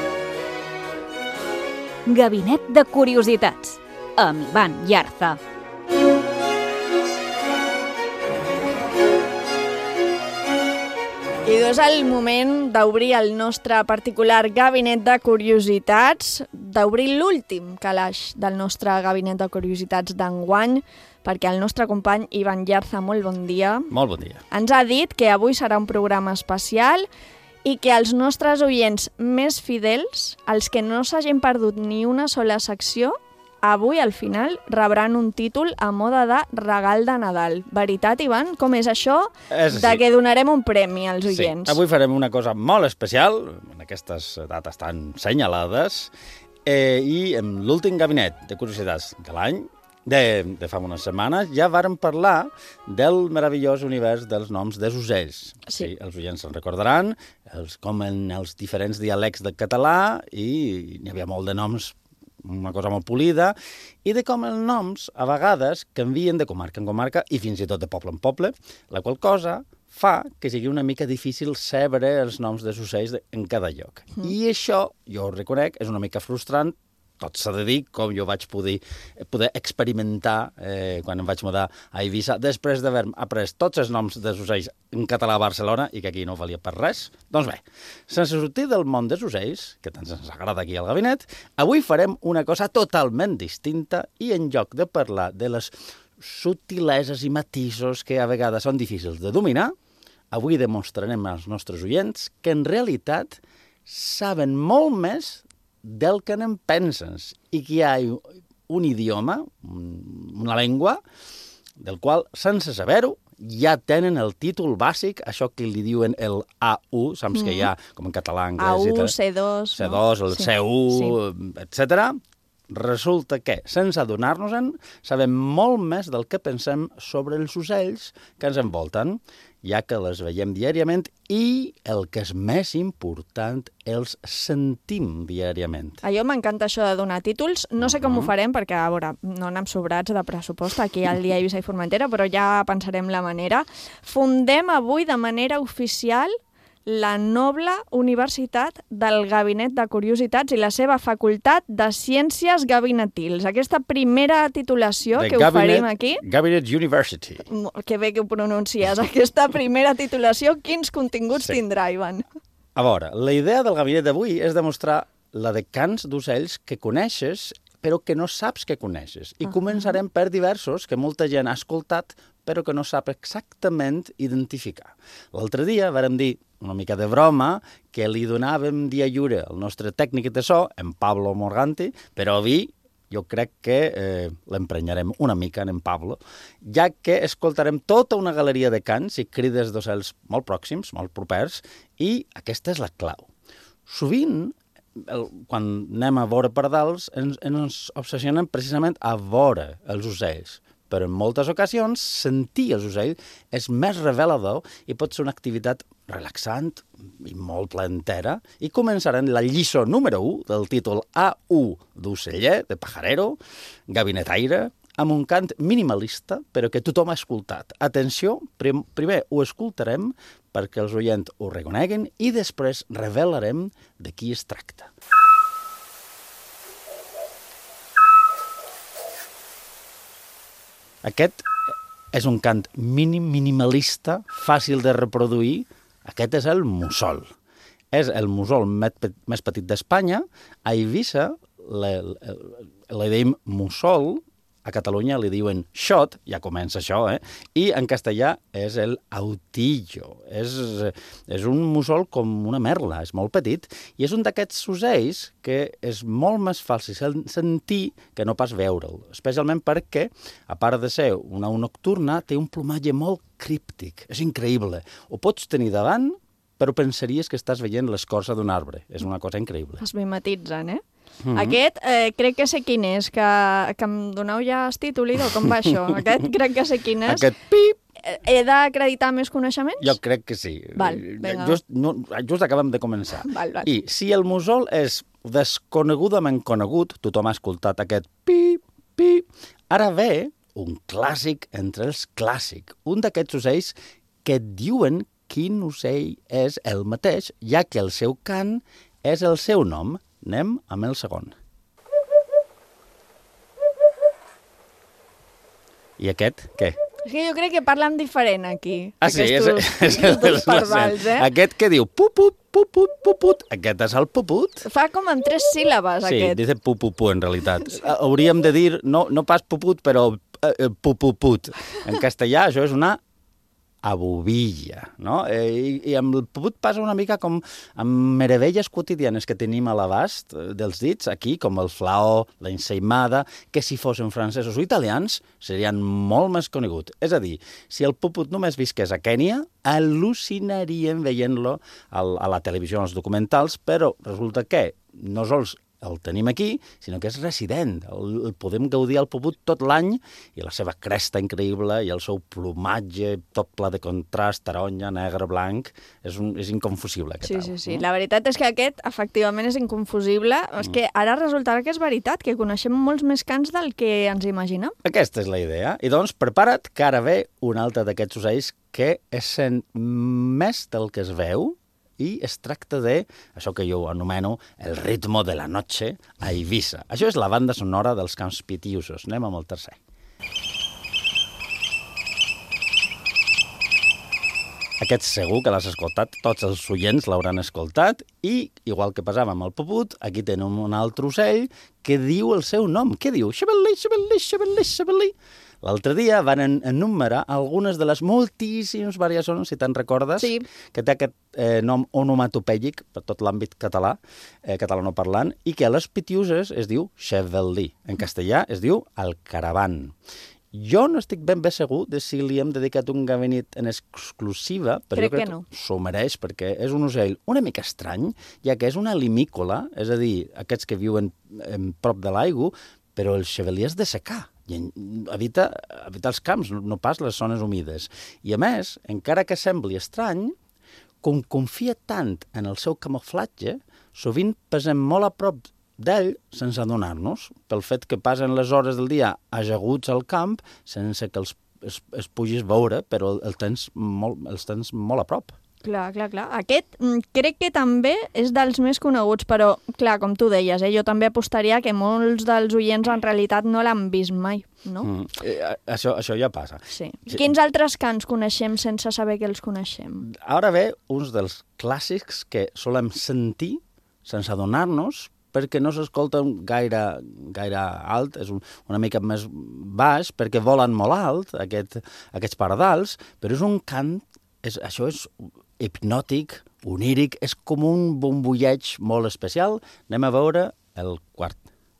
Gabinet de Curiositats, amb Ivan Llarza. I és el moment d'obrir el nostre particular gabinet de curiositats, d'obrir l'últim calaix del nostre gabinet de curiositats d'enguany, perquè el nostre company Ivan Llarza, molt bon dia. Molt bon dia. Ens ha dit que avui serà un programa especial i que els nostres oients més fidels, els que no s'hagin perdut ni una sola secció, avui, al final, rebran un títol a moda de regal de Nadal. Veritat, Ivan? Com és això És de així. que donarem un premi als oients? Sí, avui farem una cosa molt especial, en aquestes dates tan senyalades, eh, i en l'últim gabinet de curiositats de l'any, de, de fa unes setmanes, ja vàrem parlar del meravellós univers dels noms dels ocells. Sí. Sí, els oients se'n recordaran, els, com en els diferents dialectes del català, i n'hi havia molt de noms, una cosa molt polida, i de com els noms, a vegades, canvien de comarca en comarca i fins i tot de poble en poble, la qual cosa fa que sigui una mica difícil saber els noms dels ocells en cada lloc. Mm. I això, jo ho reconec, és una mica frustrant, tot s'ha de dir, com jo vaig poder, poder experimentar eh, quan em vaig mudar a Eivissa, després d'haver après tots els noms dels ocells en català a Barcelona, i que aquí no valia per res. Doncs bé, sense sortir del món dels ocells, que tant ens agrada aquí al gabinet, avui farem una cosa totalment distinta, i en lloc de parlar de les subtileses i matisos que a vegades són difícils de dominar, avui demostrarem als nostres oients que en realitat saben molt més del que en penses, i que hi ha un idioma, una llengua, del qual, sense saber-ho, ja tenen el títol bàsic, això que li diuen el A u, saps mm. que hi ha, com en català, anglès... A u, C dos... C dos, no? el sí. C u, sí. etcètera. Resulta que, sense adonar-nos-en, sabem molt més del que pensem sobre els ocells que ens envolten, ja que les veiem diàriament i, el que és més important, els sentim diàriament. A jo m'encanta això de donar títols. No sé com uh -huh. ho farem, perquè, a veure, no anem sobrats de pressupost aquí al dia Eivissa i Formentera, però ja pensarem la manera. Fundem avui de manera oficial la noble Universitat del Gabinet de Curiositats i la seva Facultat de Ciències Gabinetils. Aquesta primera titulació The que Gabinet, oferim aquí... Gabinet University. Que bé que ho pronuncies. Aquesta primera titulació, quins continguts Sí. tindrà, Ivan? A veure, la idea del gabinet d'avui és demostrar la de cants d'ocells que coneixes, però que no saps que coneixes. I uh -huh. començarem per diversos que molta gent ha escoltat, però que no sap exactament identificar. L'altre dia vàrem dir, una mica de broma, que li donàvem dia lliure al nostre tècnic de so, en Pablo Morganti, però avui jo crec que eh, l'emprenyarem una mica en Pablo, ja que escoltarem tota una galeria de cants i crides d'ocells molt pròxims, molt propers, i aquesta és la clau. Sovint, el, quan anem a veure pardals, ens, ens obsessionem precisament a veure els ocells, però en moltes ocasions sentir els ocells és més revelador i pot ser una activitat relaxant i molt plantera, i començarem la lliçó número u del títol A u d'oceller, de pajarero, gabinetaire, amb un cant minimalista, però que tothom ha escoltat. Atenció, prim, primer ho escoltarem perquè els oients ho reconeguin i després revelarem de qui es tracta. Aquest és un cant mínim, minimalista, fàcil de reproduir. Aquest és el mussol. És el mussol més petit d'Espanya. A Eivissa li diem mussol, a Catalunya li diuen xot, ja comença això, eh? I en castellà és el autillo. És, és un mussol com una merla, és molt petit, i és un d'aquests ocells que és molt més fàcil sentir que no pas veure'l, especialment perquè, a part de ser una au nocturna, té un plomatge molt críptic, és increïble. Ho pots tenir davant, però pensaries que estàs veient l'escorça d'un arbre. És una cosa increïble. Es mimetitzen, eh? Mm-hmm. Aquest, eh, crec que sé quin és, que, que em doneu ja el títol, idò, com va això? Aquest crec que sé quin és. Aquest pip! He d'acreditar més coneixements? Jo crec que sí. Val, vinga. Just, no, just acabem de començar. Val, val. I si el mussol és desconegudament conegut, tothom ha escoltat aquest pip, pip, ara ve un clàssic entre els clàssics, un d'aquests ocells que et diuen quin ocell és el mateix, ja que el seu cant és el seu nom. Anem amb el segon. I aquest, què? És que jo crec que parlen diferent aquí. Ah, sí? Aquestos, és, és, aquestos és pardals, eh? Aquest que diu puput, puput, puput, aquest és el puput. Fa com en tres síl·labes, Sí, aquest. dice pupupu, en realitat. Hauríem de dir, no, no pas puput, però eh, pupuput. En castellà això és una abubilla, no? Eh, i, I amb el puput passa una mica com amb meravelles quotidianes que tenim a l'abast dels dits, aquí, com el flaó, la ensaïmada, que si fossin francesos o italians serien molt més coneguts. És a dir, si el puput només visqués a Kènia, al·lucinaríem veient-lo a la televisió, als documentals, però resulta que no sols el tenim aquí, sinó que és resident. El, el podem gaudir al puput tot l'any i la seva cresta increïble i el seu plomatge tot ple de contrast, taronja, negre, blanc, és, un, és inconfusible. Sí, sí, sí. La veritat és que aquest, efectivament, és inconfusible. Mm. És que ara resultarà que és veritat, que coneixem molts més cants del que ens imaginem. Aquesta és la idea. I doncs, prepara't, que ara ve un altre d'aquests ocells que es sent més del que es veu, i es tracta de, això que jo anomeno, el ritmo de la noche a Eivissa. Això és la banda sonora dels Camps Pitiusos. Anem amb el tercer. Aquest segur que l'has escoltat, tots els oients l'hauran escoltat, i, igual que passava amb el puput, aquí tenim un altre ocell que diu el seu nom. Què diu? Xabelí, xabelí, xabelí, xabelí. L'altre dia van enumerar algunes de les moltíssimes variacions, si te'n recordes, sí. que té aquest eh, nom onomatopèic per tot l'àmbit català, eh, catalanoparlant, i que a les Pitiuses es diu chevelí. En castellà es diu el caravan. Jo no estic ben bé segur de si li hem dedicat un gabinet en exclusiva, però crec jo crec que no. s'ho mereix, perquè és un ocell una mica estrany, ja que és una limícola, és a dir, aquests que viuen en prop de l'aigua, però el chevelí és de secà. I evita, evita els camps, no pas les zones humides. I a més, encara que sembli estrany, com confia tant en el seu camuflatge, sovint passem molt a prop d'ell sense adonar-nos, pel fet que passen les hores del dia ajaguts al camp sense que els, es, es puguis veure, però el tens molt, els tens molt a prop. Clar, clar, clar. Aquest mm, crec que també és dels més coneguts, però, clar, com tu deies, eh, jo també apostaria que molts dels oients en realitat no l'han vist mai, no? Mm, eh, això, això ja passa. Sí. sí. Quins altres cants coneixem sense saber que els coneixem? Ara ve uns dels clàssics que solem sentir sense adonar-nos, perquè no s'escolten gaire, gaire alt, és un, una mica més baix, perquè volen molt alt, aquest, aquests pardals, però és un cant, és, això és hipnòtic, oníric, és com un bombolleig molt especial. Anem a veure el quart.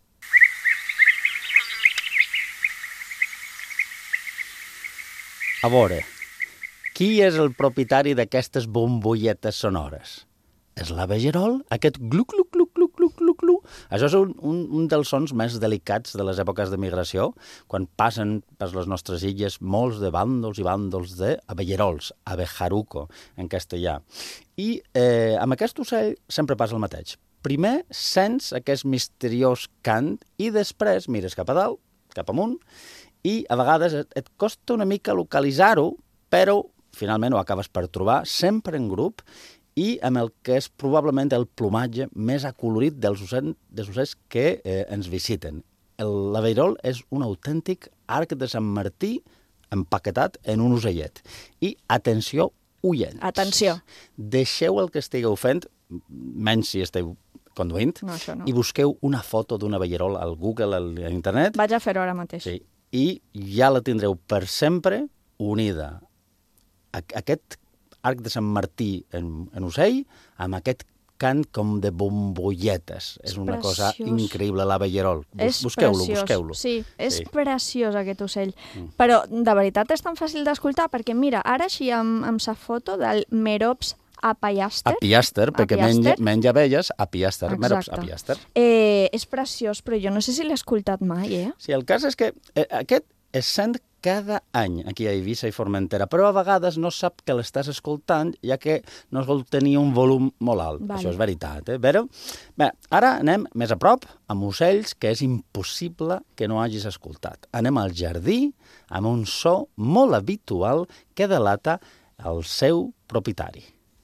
A veure, qui és el propietari d'aquestes bombolletes sonores? És l'abegerol, aquest gluc-gluc, gluc, gluc, gluc, gluc, gluc. Això és un, un, un dels sons més delicats de les èpoques de migració, quan passen per les nostres illes molts de bàndols i bàndols d'abegerols, abejaruco, en castellà. I eh, amb aquest ocell sempre passa el mateix. Primer sents aquest misteriós cant i després mires cap a dalt, cap amunt, i a vegades et, et costa una mica localitzar-ho, però finalment ho acabes per trobar, sempre en grup, i amb el que és probablement el plomatge més acolorit dels ocells, dels ocells que eh, ens visiten. L'abeirol és un autèntic arc de Sant Martí empaquetat en un ocellet. I, atenció, oients. Atenció. Deixeu el que estigueu fent, menys si esteu conduint, no, això no. i busqueu una foto d'un abeirol al Google, a internet. Vaig a fer-ho ara mateix. Sí, i ja la tindreu per sempre unida. Aquest arc de Sant Martí en, en ocell, amb aquest cant com de bombolletes. És, és una cosa increïble, l'abegerol. Bus, busqueu-lo, busqueu-lo. Sí, és sí. preciós aquest ocell. Mm. Però de veritat és tan fàcil d'escoltar, perquè mira, ara així amb, amb sa foto del Merops apiaster. Apiaster, perquè menja, menja abelles, apiaster, Merops apiaster. Eh, és preciós, però jo no sé si l'he escoltat mai, eh? Sí, el cas és que eh, aquest es sent cada any aquí a Eivissa i Formentera, però a vegades no sap que l'estàs escoltant, ja que no es vol tenir un volum molt alt. Vale. Això és veritat, eh? Però, bé, ara anem més a prop, amb ocells que és impossible que no hagis escoltat. Anem al jardí amb un so molt habitual que delata el seu propietari.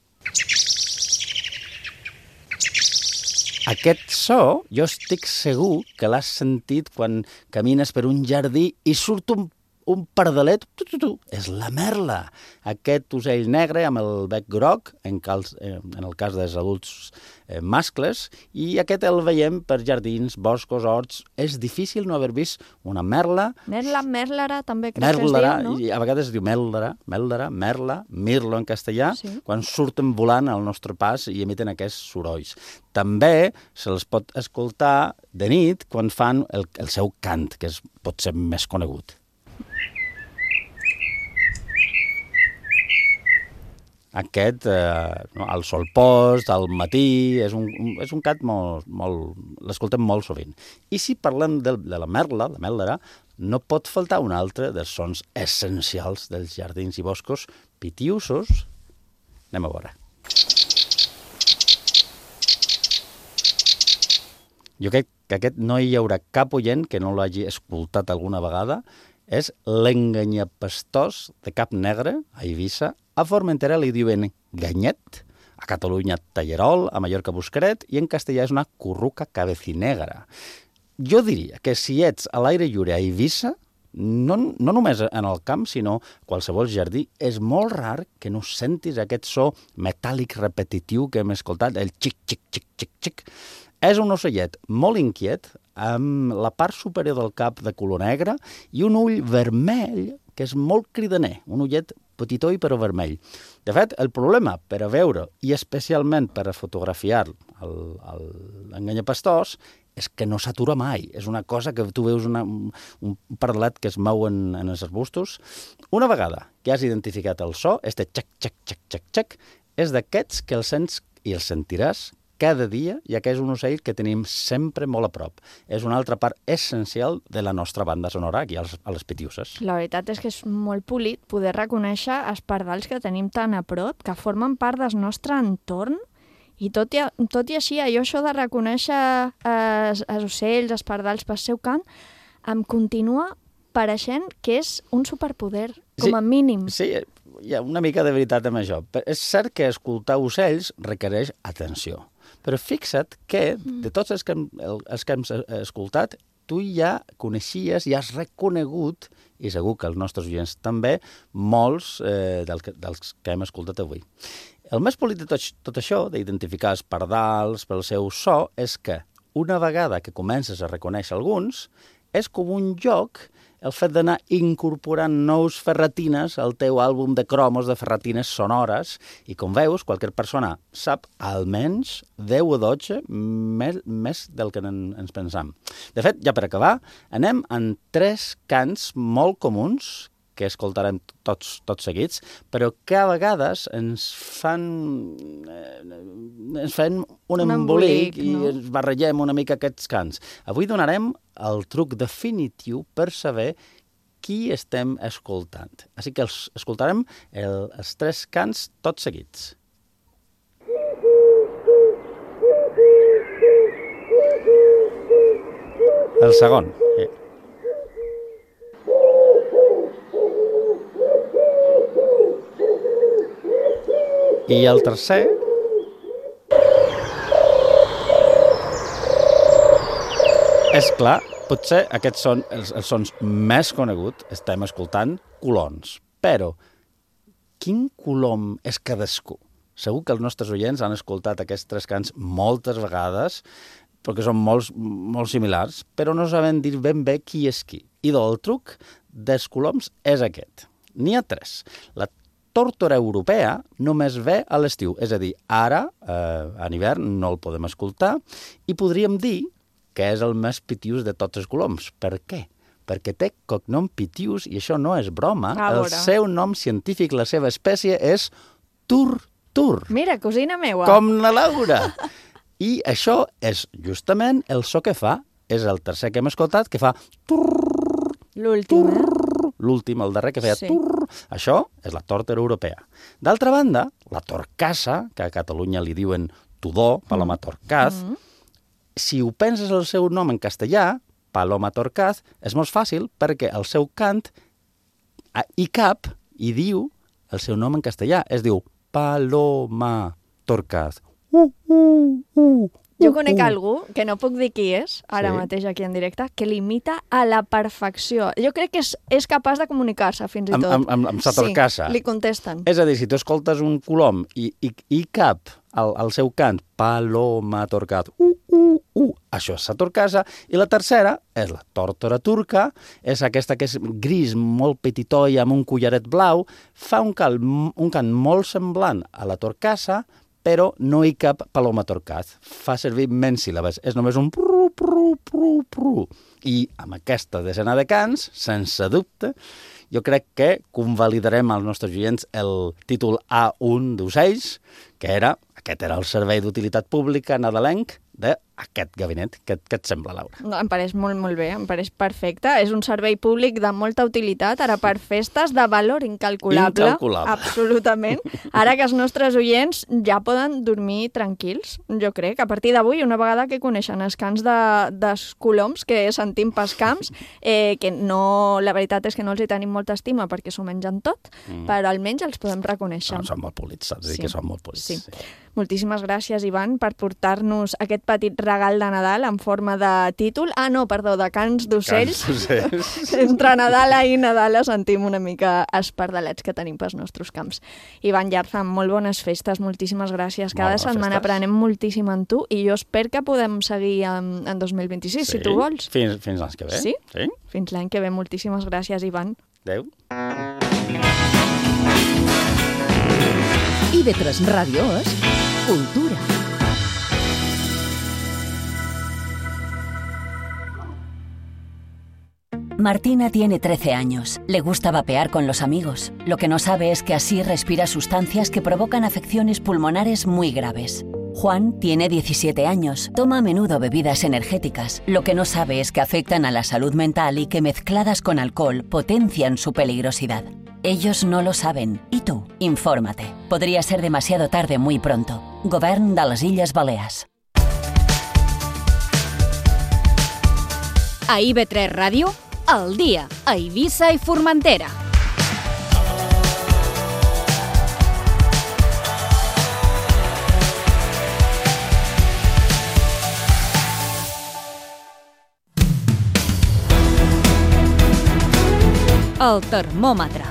Aquest so, jo estic segur que l'has sentit quan camines per un jardí i surt un un pardalet, tu, tu, tu, és la merla. Aquest ocell negre amb el bec groc, en, cals, eh, en el cas dels adults eh, mascles, i aquest el veiem per jardins, boscos, horts. És difícil no haver vist una merla. Merla, merlara, també crec merlara, que es diu, no? I a vegades es diu meldara, meldara, merla, mirlo en castellà, Sí. quan surten volant al nostre pas i emiten aquests sorolls. També se'ls pot escoltar de nit quan fan el, el seu cant, que és, pot ser més conegut. Aquest, eh, no, al sol post, al matí, és un, és un cant molt, molt... l'escoltem molt sovint. I si parlem de, de la merla, la meldara, no pot faltar un altre dels sons essencials dels jardins i boscos pitiusos. Anem a veure. Jo crec que aquest no hi haurà cap oient que no l'hagi escoltat alguna vegada. És l'enganyapastós de cap negre, a Eivissa. A Formentera li diuen ganyet, a Catalunya tallerol, a Mallorca buscaret, i en castellà és una curruca cabecinegra. Jo diria que si ets a l'aire lliure a Eivissa, no, no només en el camp, sinó qualsevol jardí, és molt rar que no sentis aquest so metàl·lic repetitiu que hem escoltat, el xic, xic, xic, xic, xic. És un ocellet molt inquiet, amb la part superior del cap de color negre i un ull vermell, que és molt cridaner, un ullet petitó i però vermell. De fet, el problema per a veure, i especialment per a fotografiar l'enganyapastós, és que no s'atura mai. És una cosa que tu veus una, un pardalet que es mou en, en els arbustos. Una vegada que has identificat el so, este xec, xec, xec, xec, xec, és d'aquests que el sents i el sentiràs cada dia, ja que és un ocell que tenim sempre molt a prop. És una altra part essencial de la nostra banda sonora aquí a les, a les Pitiuses. La veritat és que és molt polit poder reconèixer els pardals que tenim tan a prop, que formen part del nostre entorn, i tot i, tot i així, allò això de reconèixer els, els ocells, els pardals pel seu cant, em continua pareixent que és un superpoder, com sí, a mínim. Sí, hi ha una mica de veritat amb això. És cert que escoltar ocells requereix atenció. Però fixa't que, de tots els que, hem, els que hem escoltat, tu ja coneixies, ja has reconegut, i segur que els nostres oients també, molts eh, dels, que, dels que hem escoltat avui. El més polit de tot, tot això, d'identificar els pardals pel seu so, és que una vegada que comences a reconèixer alguns, és com un joc el fet d'anar incorporant nous ferratines al teu àlbum de cromos de ferratines sonores, i com veus, qualsevol persona sap almenys deu o dotze més, més del que ens pensam. De fet, ja per acabar, anem en tres cants molt comuns que escoltarem tots, tots seguits, però que a vegades ens fan, eh, ens fan un, un embolic, embolic i no? ens barregem una mica aquests cants. Avui donarem el truc definitiu per saber qui estem escoltant. Així que els escoltarem el, els tres cants tots seguits. El segon. Eh. I el tercer... És clar, potser aquests són els, els sons més coneguts, estem escoltant colons. Però quin colom és cadascú? Segur que els nostres oients han escoltat aquests tres cants moltes vegades, perquè són molt, molt similars, però no saben dir ben bé qui és qui. I el truc dels coloms és aquest. N'hi ha tres. La tórtora europea només ve a l'estiu, és a dir, ara, eh, en hivern, no el podem escoltar, i podríem dir que és el més pitius de tots els coloms. Per què? Perquè té cognom pitius, i això no és broma. El seu nom científic, la seva espècie, és turtur. Mira, cosina meua. Com la Laura. I això és justament el so que fa, és el tercer que hem escoltat, que fa turr. L'últim, eh? L'últim, el darrer, que feia sí. turr. Això és la tórtora europea. D'altra banda, la torcassa, que a Catalunya li diuen tudor, paloma torcaz, mm. si ho penses el seu nom en castellà, paloma torcaz, és molt fàcil perquè el seu cant hi cap i diu el seu nom en castellà. Es diu paloma torcaz. Uh, uh, uh, Jo conec algú, que no puc dir qui és, ara Sí. mateix aquí en directe, que l'imita a la perfecció. Jo crec que és, és capaç de comunicar-se, fins i Amb, tot. amb, amb, amb sa torcassa. Sí, li contesten. És a dir, si tu escoltes un colom i, i, i cap al, al seu cant, paloma torcat, uh, uh, uh, això és sa torcassa. I la tercera és la tòrtora turca, és aquesta que és gris, molt petitó i amb un collaret blau, fa un, cal, un cant molt semblant a la torcassa, però no hi cap paloma torcat. Fa servir menys síl·labes. És només un pru, pru, pru, pru. I amb aquesta desena de cants, sense dubte, jo crec que convalidarem als nostres oients el títol A un d'Ocells, que era, aquest era el servei d'utilitat pública nadalenc d'aquest gabinet. Què, què et sembla, Laura? No, em pareix molt, molt bé, em pareix perfecte. És un servei públic de molta utilitat, ara per festes, de valor incalculable. Incalculable. Absolutament. Ara que els nostres oients ja poden dormir tranquils, jo crec. A partir d'avui, una vegada que coneixen els cants de, dels coloms que sentim pels camps, eh, que no, la veritat és que no els hi tenim molta estima perquè s'ho mengen tot, mm. però almenys els podem reconèixer. No, són molt polits, saps? Sí. Dir que són molt polits. Sí. sí. Moltíssimes gràcies, Ivan, per portar-nos aquest petit regal de Nadal en forma de títol. Ah, no, perdó, de cants d'ocells. Cants d'ocells. Entre Nadala i Nadala sentim una mica els pardalets que tenim pels nostres camps. Ivan Yarza, molt bones festes, moltíssimes gràcies. Cada Molt setmana festes. aprenem moltíssim en tu i jo espero que podem seguir en, en dos mil vint-i-sis, Sí. si tu vols. Fins, fins l'any que ve. Sí? sí? Fins l'any que ve. Moltíssimes gràcies, Ivan. Adéu. I ve tres Ràdio és cultura. Martina tiene trece años. Le gusta vapear con los amigos. Lo que no sabe es que así respira sustancias que provocan afecciones pulmonares muy graves. Juan tiene diecisiete años. Toma a menudo bebidas energéticas. Lo que no sabe es que afectan a la salud mental y que mezcladas con alcohol potencian su peligrosidad. Ellos no lo saben. ¿Y tú? Infórmate. Podría ser demasiado tarde muy pronto. Govern de les Illes Balears. A I V tres Ràdio, al dia, a Eivissa i Formentera. El termòmetre.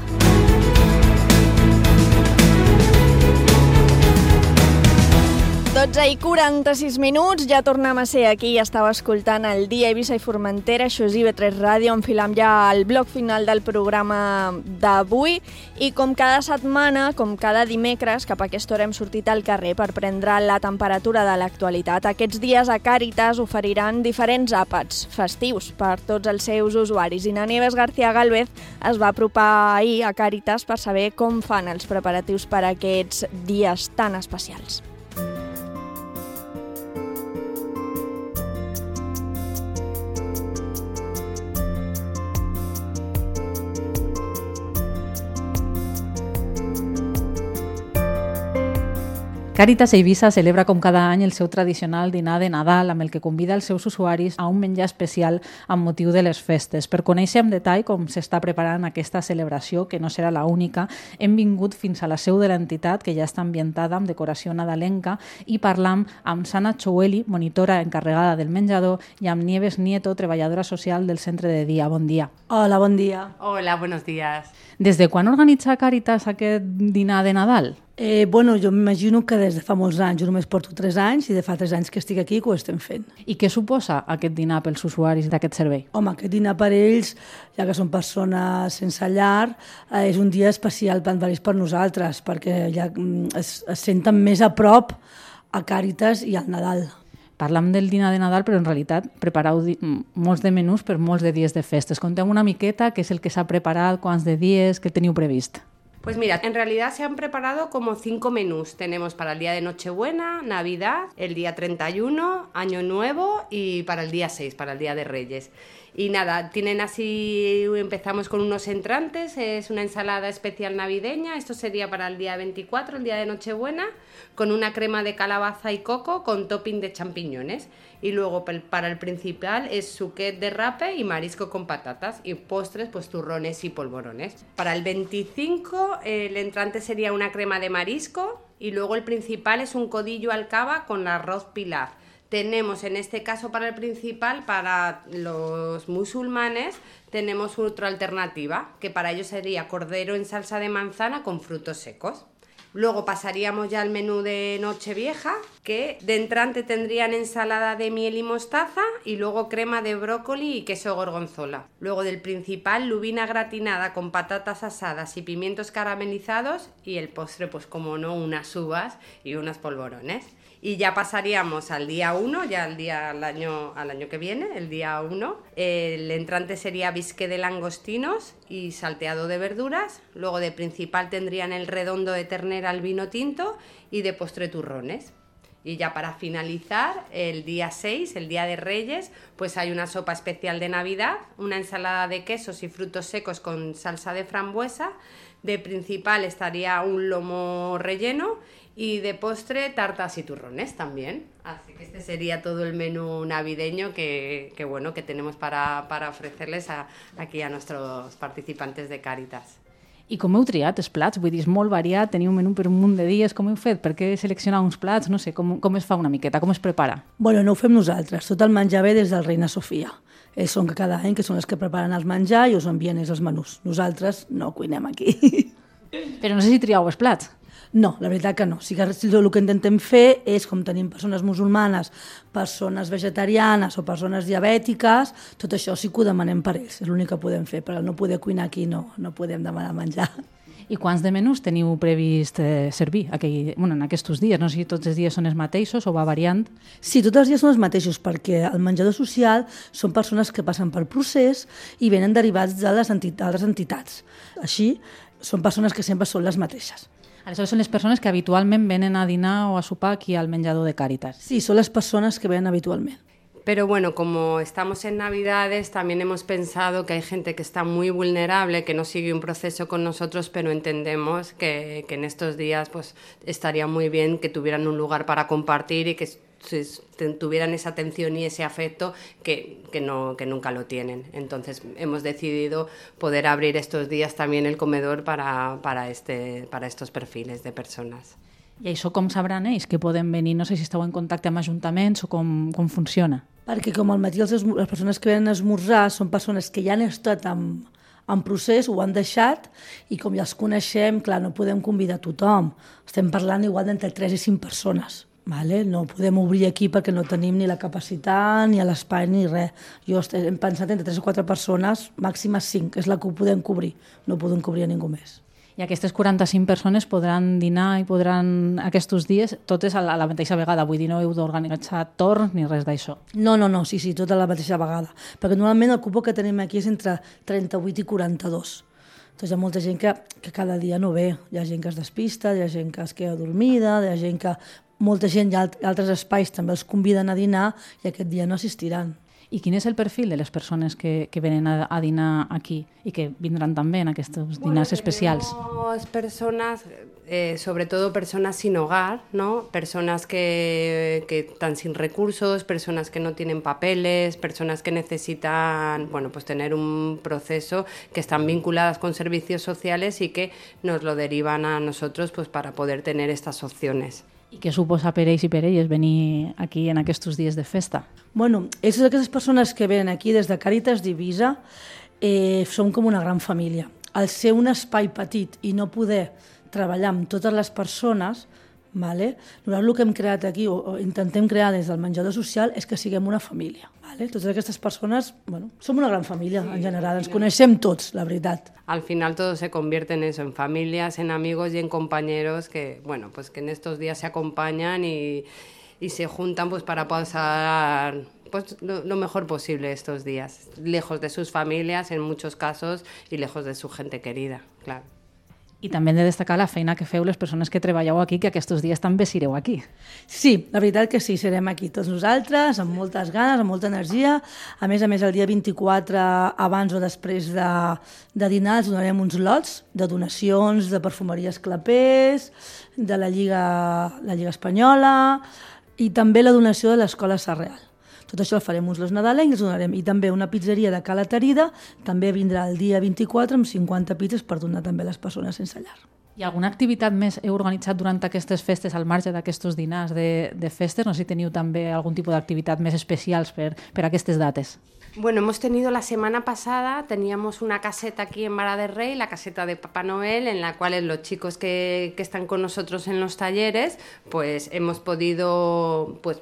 dotze i quaranta-sis minuts, ja tornem a ser aquí, estava escoltant el dia Eivissa i Formentera, això és I V tres Ràdio, enfilam ja el bloc final del programa d'avui i com cada setmana, com cada dimecres, cap a aquesta hora hem sortit al carrer per prendre la temperatura de l'actualitat. Aquests dies a Càritas oferiran diferents àpats festius per tots els seus usuaris i na Nieves García Galvez es va apropar ahir a Càritas per saber com fan els preparatius per a aquests dies tan especials. Càritas Eivissa celebra com cada any el seu tradicional dinar de Nadal amb el que convida els seus usuaris a un menjar especial amb motiu de les festes. Per conèixer amb detall com s'està preparant aquesta celebració, que no serà la única, hem vingut fins a la seu de l'entitat, que ja està ambientada amb decoració nadalenca, i parlam amb Sana Choueli, monitora encarregada del menjador, i amb Nieves Nieto, treballadora social del centre de dia. Bon dia. Hola, bon dia. Hola, buenos días. Des de quan organitza Càritas aquest dinar de Nadal? Eh, bueno, jo m'imagino que des de fa molts anys, jo només porto tres anys i de fa tres anys que estic aquí que ho estem fent. I què suposa aquest dinar pels usuaris d'aquest servei? Home, aquest dinar per ells, ja que són persones sense llar, eh, és un dia especial per per nosaltres, perquè ja es, es senten més a prop a Càritas i al Nadal. Parlam del dinar de Nadal, però en realitat prepareu molts de menús per molts de dies de festes. Conteu una miqueta què és el que s'ha preparat, quants de dies, què teniu previst? Pues mira, en realidad se han preparado como cinco menús. Tenemos para el día de Nochebuena, Navidad, el día treinta y uno, Año Nuevo y para el día seis, para el Día de Reyes. Y nada, tienen así, empezamos con unos entrantes, es una ensalada especial navideña, esto sería para el día veinticuatro, el día de Nochebuena, con una crema de calabaza y coco con topping de champiñones. Y luego para el principal es suquet de rape y marisco con patatas, y postres pues turrones y polvorones. Para el veinticinco el entrante sería una crema de marisco y luego el principal es un codillo al cava con arroz pilaf, Tenemos en este caso para el principal, para los musulmanes, tenemos otra alternativa, que para ellos sería cordero en salsa de manzana con frutos secos. Luego pasaríamos ya al menú de Nochevieja, que de entrante tendrían ensalada de miel y mostaza y luego crema de brócoli y queso gorgonzola. Luego del principal, lubina gratinada con patatas asadas y pimientos caramelizados y el postre, pues como no, unas uvas y unos polvorones. Y ya pasaríamos al día uno, ya al día al año, al año que viene, el día uno. El entrante sería bisque de langostinos y salteado de verduras. Luego de principal tendrían el redondo de ternera al vino tinto y de postre turrones. Y ya para finalizar, el día seis, el día de Reyes, pues hay una sopa especial de Navidad, una ensalada de quesos y frutos secos con salsa de frambuesa. De principal estaría un lomo relleno y de postre tartas y turrones también. Así que este sería todo el menú navideño que, que, bueno, que tenemos para, para ofrecerles a, aquí a nuestros participantes de Càritas. I com heu triat els plats? Vull dir, és molt variat, teniu un menú per un munt de dies, com heu fet? Per què seleccionar uns plats? No sé, com, com es fa una miqueta, com es prepara? Bueno, no ho fem nosaltres, tot el menjar ve des del Reina Sofia. Ells són que cada any que són els que preparen el menjar i us envien ells els menús. Nosaltres no cuinem aquí. Però no sé si trieu els plats. No, la veritat que no. Sí que el que intentem fer és, com tenim persones musulmanes, persones vegetarianes o persones diabètiques, tot això sí que ho demanem per ells. És l'únic que podem fer, però al no poder cuinar aquí no, no podem demanar menjar. I quants de menús teniu previst eh, servir aquell, bueno, en aquests dies? No sé si tots els dies són els mateixos o va variant. Sí, tots els dies són els mateixos, perquè el menjador social són persones que passen per procés i venen derivats de les entitats, altres entitats. Així, són persones que sempre són les mateixes. Aleshores són les persones que habitualment venen a dinar o a sopar aquí al menjador de Càritas. Sí, son las personas que ven habitualmente. Pero bueno, como estamos en Navidades, también hemos pensado que hay gente que está muy vulnerable, que no sigue un proceso con nosotros, pero entendemos que, que en estos días pues, estaría muy bien que tuvieran un lugar para compartir y que tuvieran esa atención y ese afecto que, que, no, que nunca lo tienen. Entonces hemos decidido poder abrir estos días también el comedor para, para, este, para estos perfiles de persones. I això com sabran ells que poden venir? No sé si esteu en contacte amb ajuntaments o com, com funciona. Perquè com al matí els, les persones que venen a esmorzar són persones que ja han estat en, en procés, ho han deixat, i com ja els coneixem, clar, no podem convidar a tothom. Estem parlant igual d'entre tres i cinc persones. Vale? No podem obrir aquí perquè no tenim ni la capacitat, ni l'espai, ni res. Jo hem pensat entre tres o quatre persones, màxim cinc, és la que ho podem cobrir. No podem cobrir a ningú més. I aquestes quaranta-cinc persones podran dinar i podran aquests dies totes a la, a la mateixa vegada? Vull dir, no heu d'organitzar torns ni res d'això? No, no, no, sí, sí, tot a la mateixa vegada. Perquè normalment el cupó que tenim aquí és entre trenta-vuit i quaranta-dos. Doncs hi ha molta gent que, que cada dia no ve. Hi ha gent que es despista, hi ha gent que es queda dormida, hi ha gent que... Molta gent i altres espais també els conviden a dinar i aquest dia no assistiran. I quin és el perfil de les persones que, que venen a, a dinar aquí i que vindran també en aquests dinars bueno, especials? Tenemos personas, eh, sobre todo personas sin hogar, ¿no? Personas que, que están sin recursos, personas que no tienen papeles, personas que necesitan, bueno, pues tener un proceso, que están vinculadas con servicios sociales y que nos lo derivan a nosotros pues, para poder tener estas opciones. I què suposa per ells i per elles venir aquí en aquests dies de festa? Bueno, ells, aquestes persones que venen aquí des de Càritas d'Eivissa eh, són com una gran família. Al ser un espai petit i no poder treballar amb totes les persones, vale? Nosaltres el que hem creat aquí, o, o intentem crear des del menjador social, és que siguem una família. Vale? Totes aquestes persones, bueno, som una gran família sí, en general, ens coneixem tots, la veritat. Al final todo se convierte en eso, en familias, en amigos y en compañeros que, bueno, pues que en estos días se acompañan y, y se juntan pues para pasar pues, lo, lo mejor posible estos días, lejos de sus familias en muchos casos y lejos de su gente querida, claro. I també hem de destacar la feina que feu les persones que treballeu aquí, que aquests dies també sereu aquí. Sí, la veritat que sí, serem aquí tots nosaltres, amb moltes ganes, amb molta energia. A més a més, el dia vint-i-quatre, abans o després de, de dinar, ens donarem uns lots de donacions de perfumeries Clapés, de la Lliga, la Lliga Espanyola i també la donació de l'Escola Sarreal. Tot això el farem uns los nadalencs, els donarem. I també una pizzeria de Cala Tarida també vindrà el dia vint-i-quatre amb cinquanta pizzas per donar també a les persones sense llar. I alguna activitat més heu organitzat durant aquestes festes, al marge d'aquests dinars de, de festes? No sé si teniu també algun tipus d'activitat més especials per, per aquestes dates. Bueno, hemos tenido la semana pasada, teníamos una caseta aquí en Vara del Rey, la caseta de Papá Noel, en la cual los chicos que, que están con nosotros en los talleres, pues hemos podido pues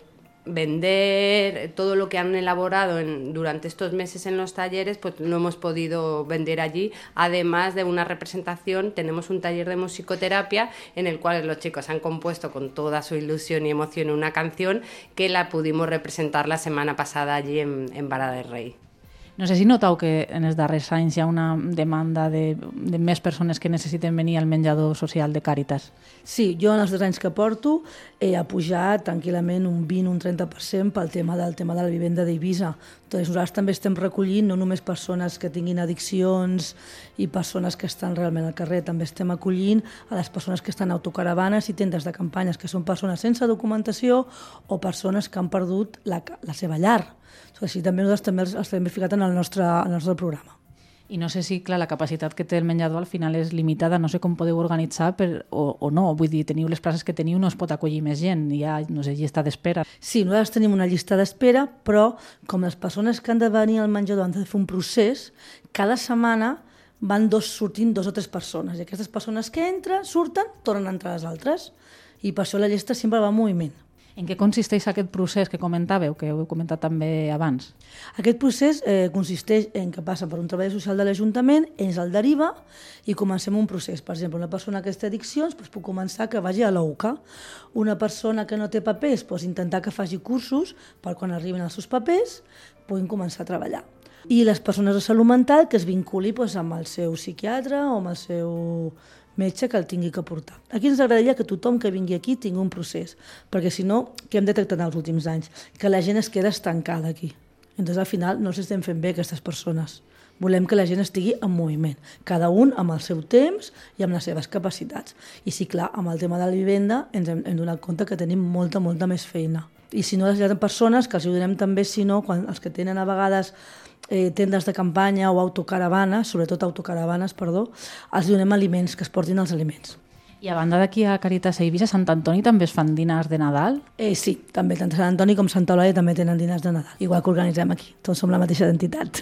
vender todo lo que han elaborado en, durante estos meses en los talleres, pues lo hemos podido vender allí. Además de una representación, tenemos un taller de musicoterapia en el cual los chicos han compuesto con toda su ilusión y emoción una canción que la pudimos representar la semana pasada allí en, en Vara del Rey. No sé si noteu que en els darrers anys hi ha una demanda de, de més persones que necessiten venir al menjador social de Càritas. Sí, jo en els darrers anys que porto he pujat tranquil·lament un vint a un trenta per cent pel tema del tema de la vivenda d'Eivissa. Doncs nosaltres també estem recollint no només persones que tinguin addiccions i persones que estan realment al carrer, també estem acollint a les persones que estan a autocaravanes i tendes de campanyes, que són persones sense documentació o persones que han perdut la, la seva llar. O sigui, també nosaltres també els, els hem ficat en el nostre, en el nostre programa. I no sé si, clar, la capacitat que té el menjador al final és limitada, no sé com podeu organitzar per, o, o no, vull dir, teniu les places que teniu, no es pot acollir més gent, hi ha, no sé, llista d'espera. Sí, nosaltres tenim una llista d'espera, però com les persones que han de venir al menjador han de fer un procés, cada setmana van dos, sortint dos o tres persones, i aquestes persones que entren, surten, tornen a entrar les altres, i per això la llista sempre va en moviment. En què consisteix aquest procés que comentàveu, que heu comentat també abans? Aquest procés eh, consisteix en que passa per un treball social de l'Ajuntament, ens el deriva i comencem un procés. Per exemple, una persona que té addiccions doncs, pot començar que vagi a l'O U C A. Una persona que no té papers, doncs, intentar que faci cursos per quan arriben els seus papers puguin començar a treballar. I les persones de salut mental que es vinculi doncs, amb el seu psiquiatre o amb el seu metge que el tingui que portar. Aquí ens agradaria que tothom que vingui aquí tingui un procés, perquè si no, què hem detectat en els últims anys? Que la gent es queda estancada aquí. Entonces, al final, no els estem fent bé aquestes persones. Volem que la gent estigui en moviment, cada un amb el seu temps i amb les seves capacitats. I sí, clar, amb el tema de la vivenda ens hem, hem donat compte que tenim molta, molta més feina. I si no, hi ha persones que els donem també, si no, quan els que tenen a vegades eh, tendes de campanya o autocaravanes, sobretot autocaravanes, perdó, els donem aliments, que es portin els aliments. I a banda d'aquí a Càritas a Eivissa, a Sant Antoni també es fan dinars de Nadal? Eh, sí, també tant Sant Antoni com Santa Eulàlia també tenen dinars de Nadal, igual que organitzem aquí, tots som la mateixa entitat.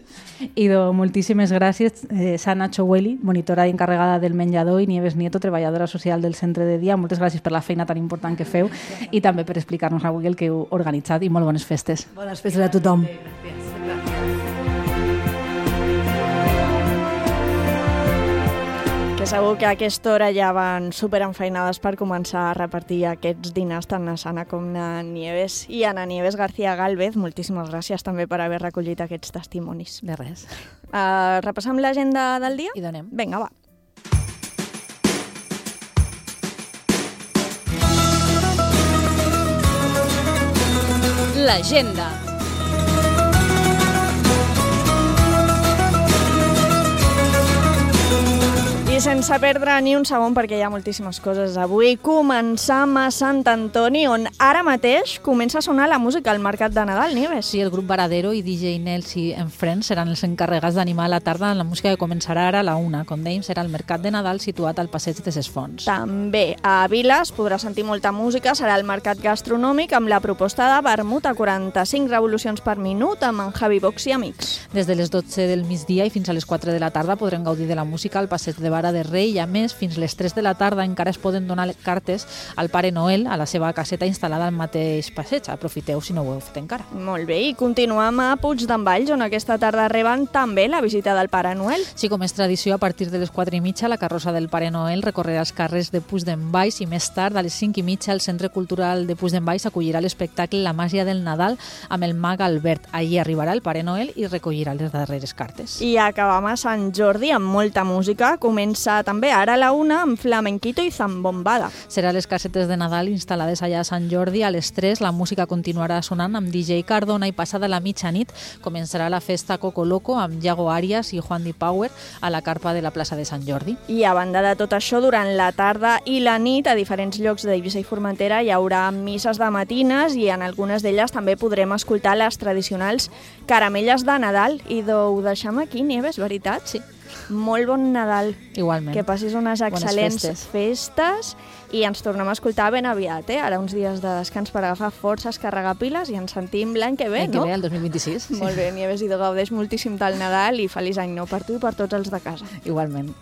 Ido, moltíssimes gràcies. Eh, Sana Choweli, monitora i encarregada del menjador, i Nieves Nieto, treballadora social del centre de dia. Moltes gràcies per la feina tan important que feu i també per explicar-nos avui el que heu organitzat, i molt bones festes. Bones festes a tothom. Que segur que a aquesta hora ja van superenfeinades per començar a repartir aquests dinars tant a Sana com a Nieves. I a Nieves García Gálvez, moltíssimes gràcies també per haver recollit aquests testimonis. De res. Uh, repassem l'agenda del dia? I donem. Vinga, va. L'agenda. I sense perdre ni un segon, perquè hi ha moltíssimes coses avui, començam a Sant Antoni, on ara mateix comença a sonar la música al Mercat de Nadal, Nieves. Sí, el grup Varadero i D J Nelsi en Friends seran els encarregats d'animar la tarda en la música que començarà ara a la una. Com dèiem, serà el Mercat de Nadal situat al passeig de ses Fonts. També a Viles podrà sentir molta música, serà el Mercat Gastronòmic amb la proposta de vermut a quaranta-cinc revolucions per minut amb en Javi Box i amics. Des de les dotze del migdia i fins a les quatre de la tarda podrem gaudir de la música al passeig de Vara de Rei, i a més, fins les tres de la tarda encara es poden donar cartes al Pare Noel a la seva caseta instal·lada al mateix passeig. Aprofiteu si no ho heu fet encara. Molt bé, i continuem a Puig d'en Valls, on aquesta tarda reben també la visita del Pare Noel. Sí, com és tradició, a partir de les quatre i mitja la carrossa del Pare Noel recorrerà els carrers de Puig d'en Valls, i més tard, a les cinc i mitja, el Centre Cultural de Puig d'en Valls acollirà l'espectacle La màgia del Nadal amb el mag Albert. Allí arribarà el Pare Noel i recollirà les darreres cartes. I acabam a Sant Jordi amb molta música. Comença també ara a la una amb flamenquito i zambombada. Serà a les casetes de Nadal instal·lades allà a Sant Jordi. A les tres la música continuarà sonant amb D J Cardona, i passada la mitjanit començarà la festa Coco Loco amb Yago Arias i Juan Di Power a la carpa de la plaça de Sant Jordi. I a banda de tot això, durant la tarda i la nit a diferents llocs d'Eivissa i Formentera hi haurà misses de matines, i en algunes d'elles també podrem escoltar les tradicionals caramelles de Nadal. I ho deixem aquí, Nieves, veritat? Sí. Molt bon Nadal. Igualment. Que passis unes excel·lents festes. festes i ens tornem a escoltar ben aviat, eh? Ara uns dies de descans per agafar forces, carregar piles i ens sentim l'any que ve, L'any no? que ve, el dos mil vint-i-sis. Molt bé, Nieves, i de gaudeix moltíssim del Nadal i feliç any nou per tu i per tots els de casa. Igualment.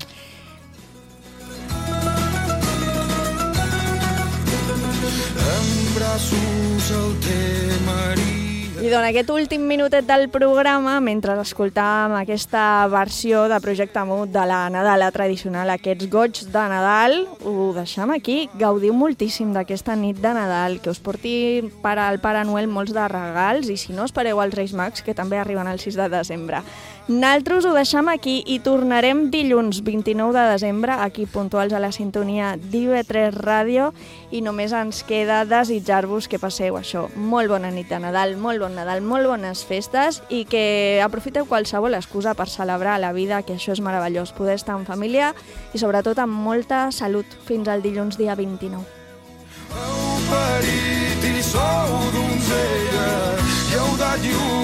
En braços el té Maria. I doncs aquest últim minutet del programa, mentre escoltàvem aquesta versió de Projecte Mut de la Nadala tradicional, aquests goig de Nadal, ho deixem aquí. Gaudiu moltíssim d'aquesta nit de Nadal, que us porti per al Pare Noel molts de regals i si no, espereu els Reis Mags, que també arriben el sis de desembre. Naltros ho deixem aquí i tornarem dilluns vint-i-nou de desembre, aquí puntuals a la sintonia d'I V tres Ràdio, i només ens queda desitjar-vos que passeu això. Molt bona nit de Nadal, molt bon Nadal, molt bones festes i que aprofiteu qualsevol excusa per celebrar la vida, que això és meravellós, poder estar en família i sobretot amb molta salut. Fins al dilluns dia vint-i-nou. Heu parit i sou donzella i heu de lluny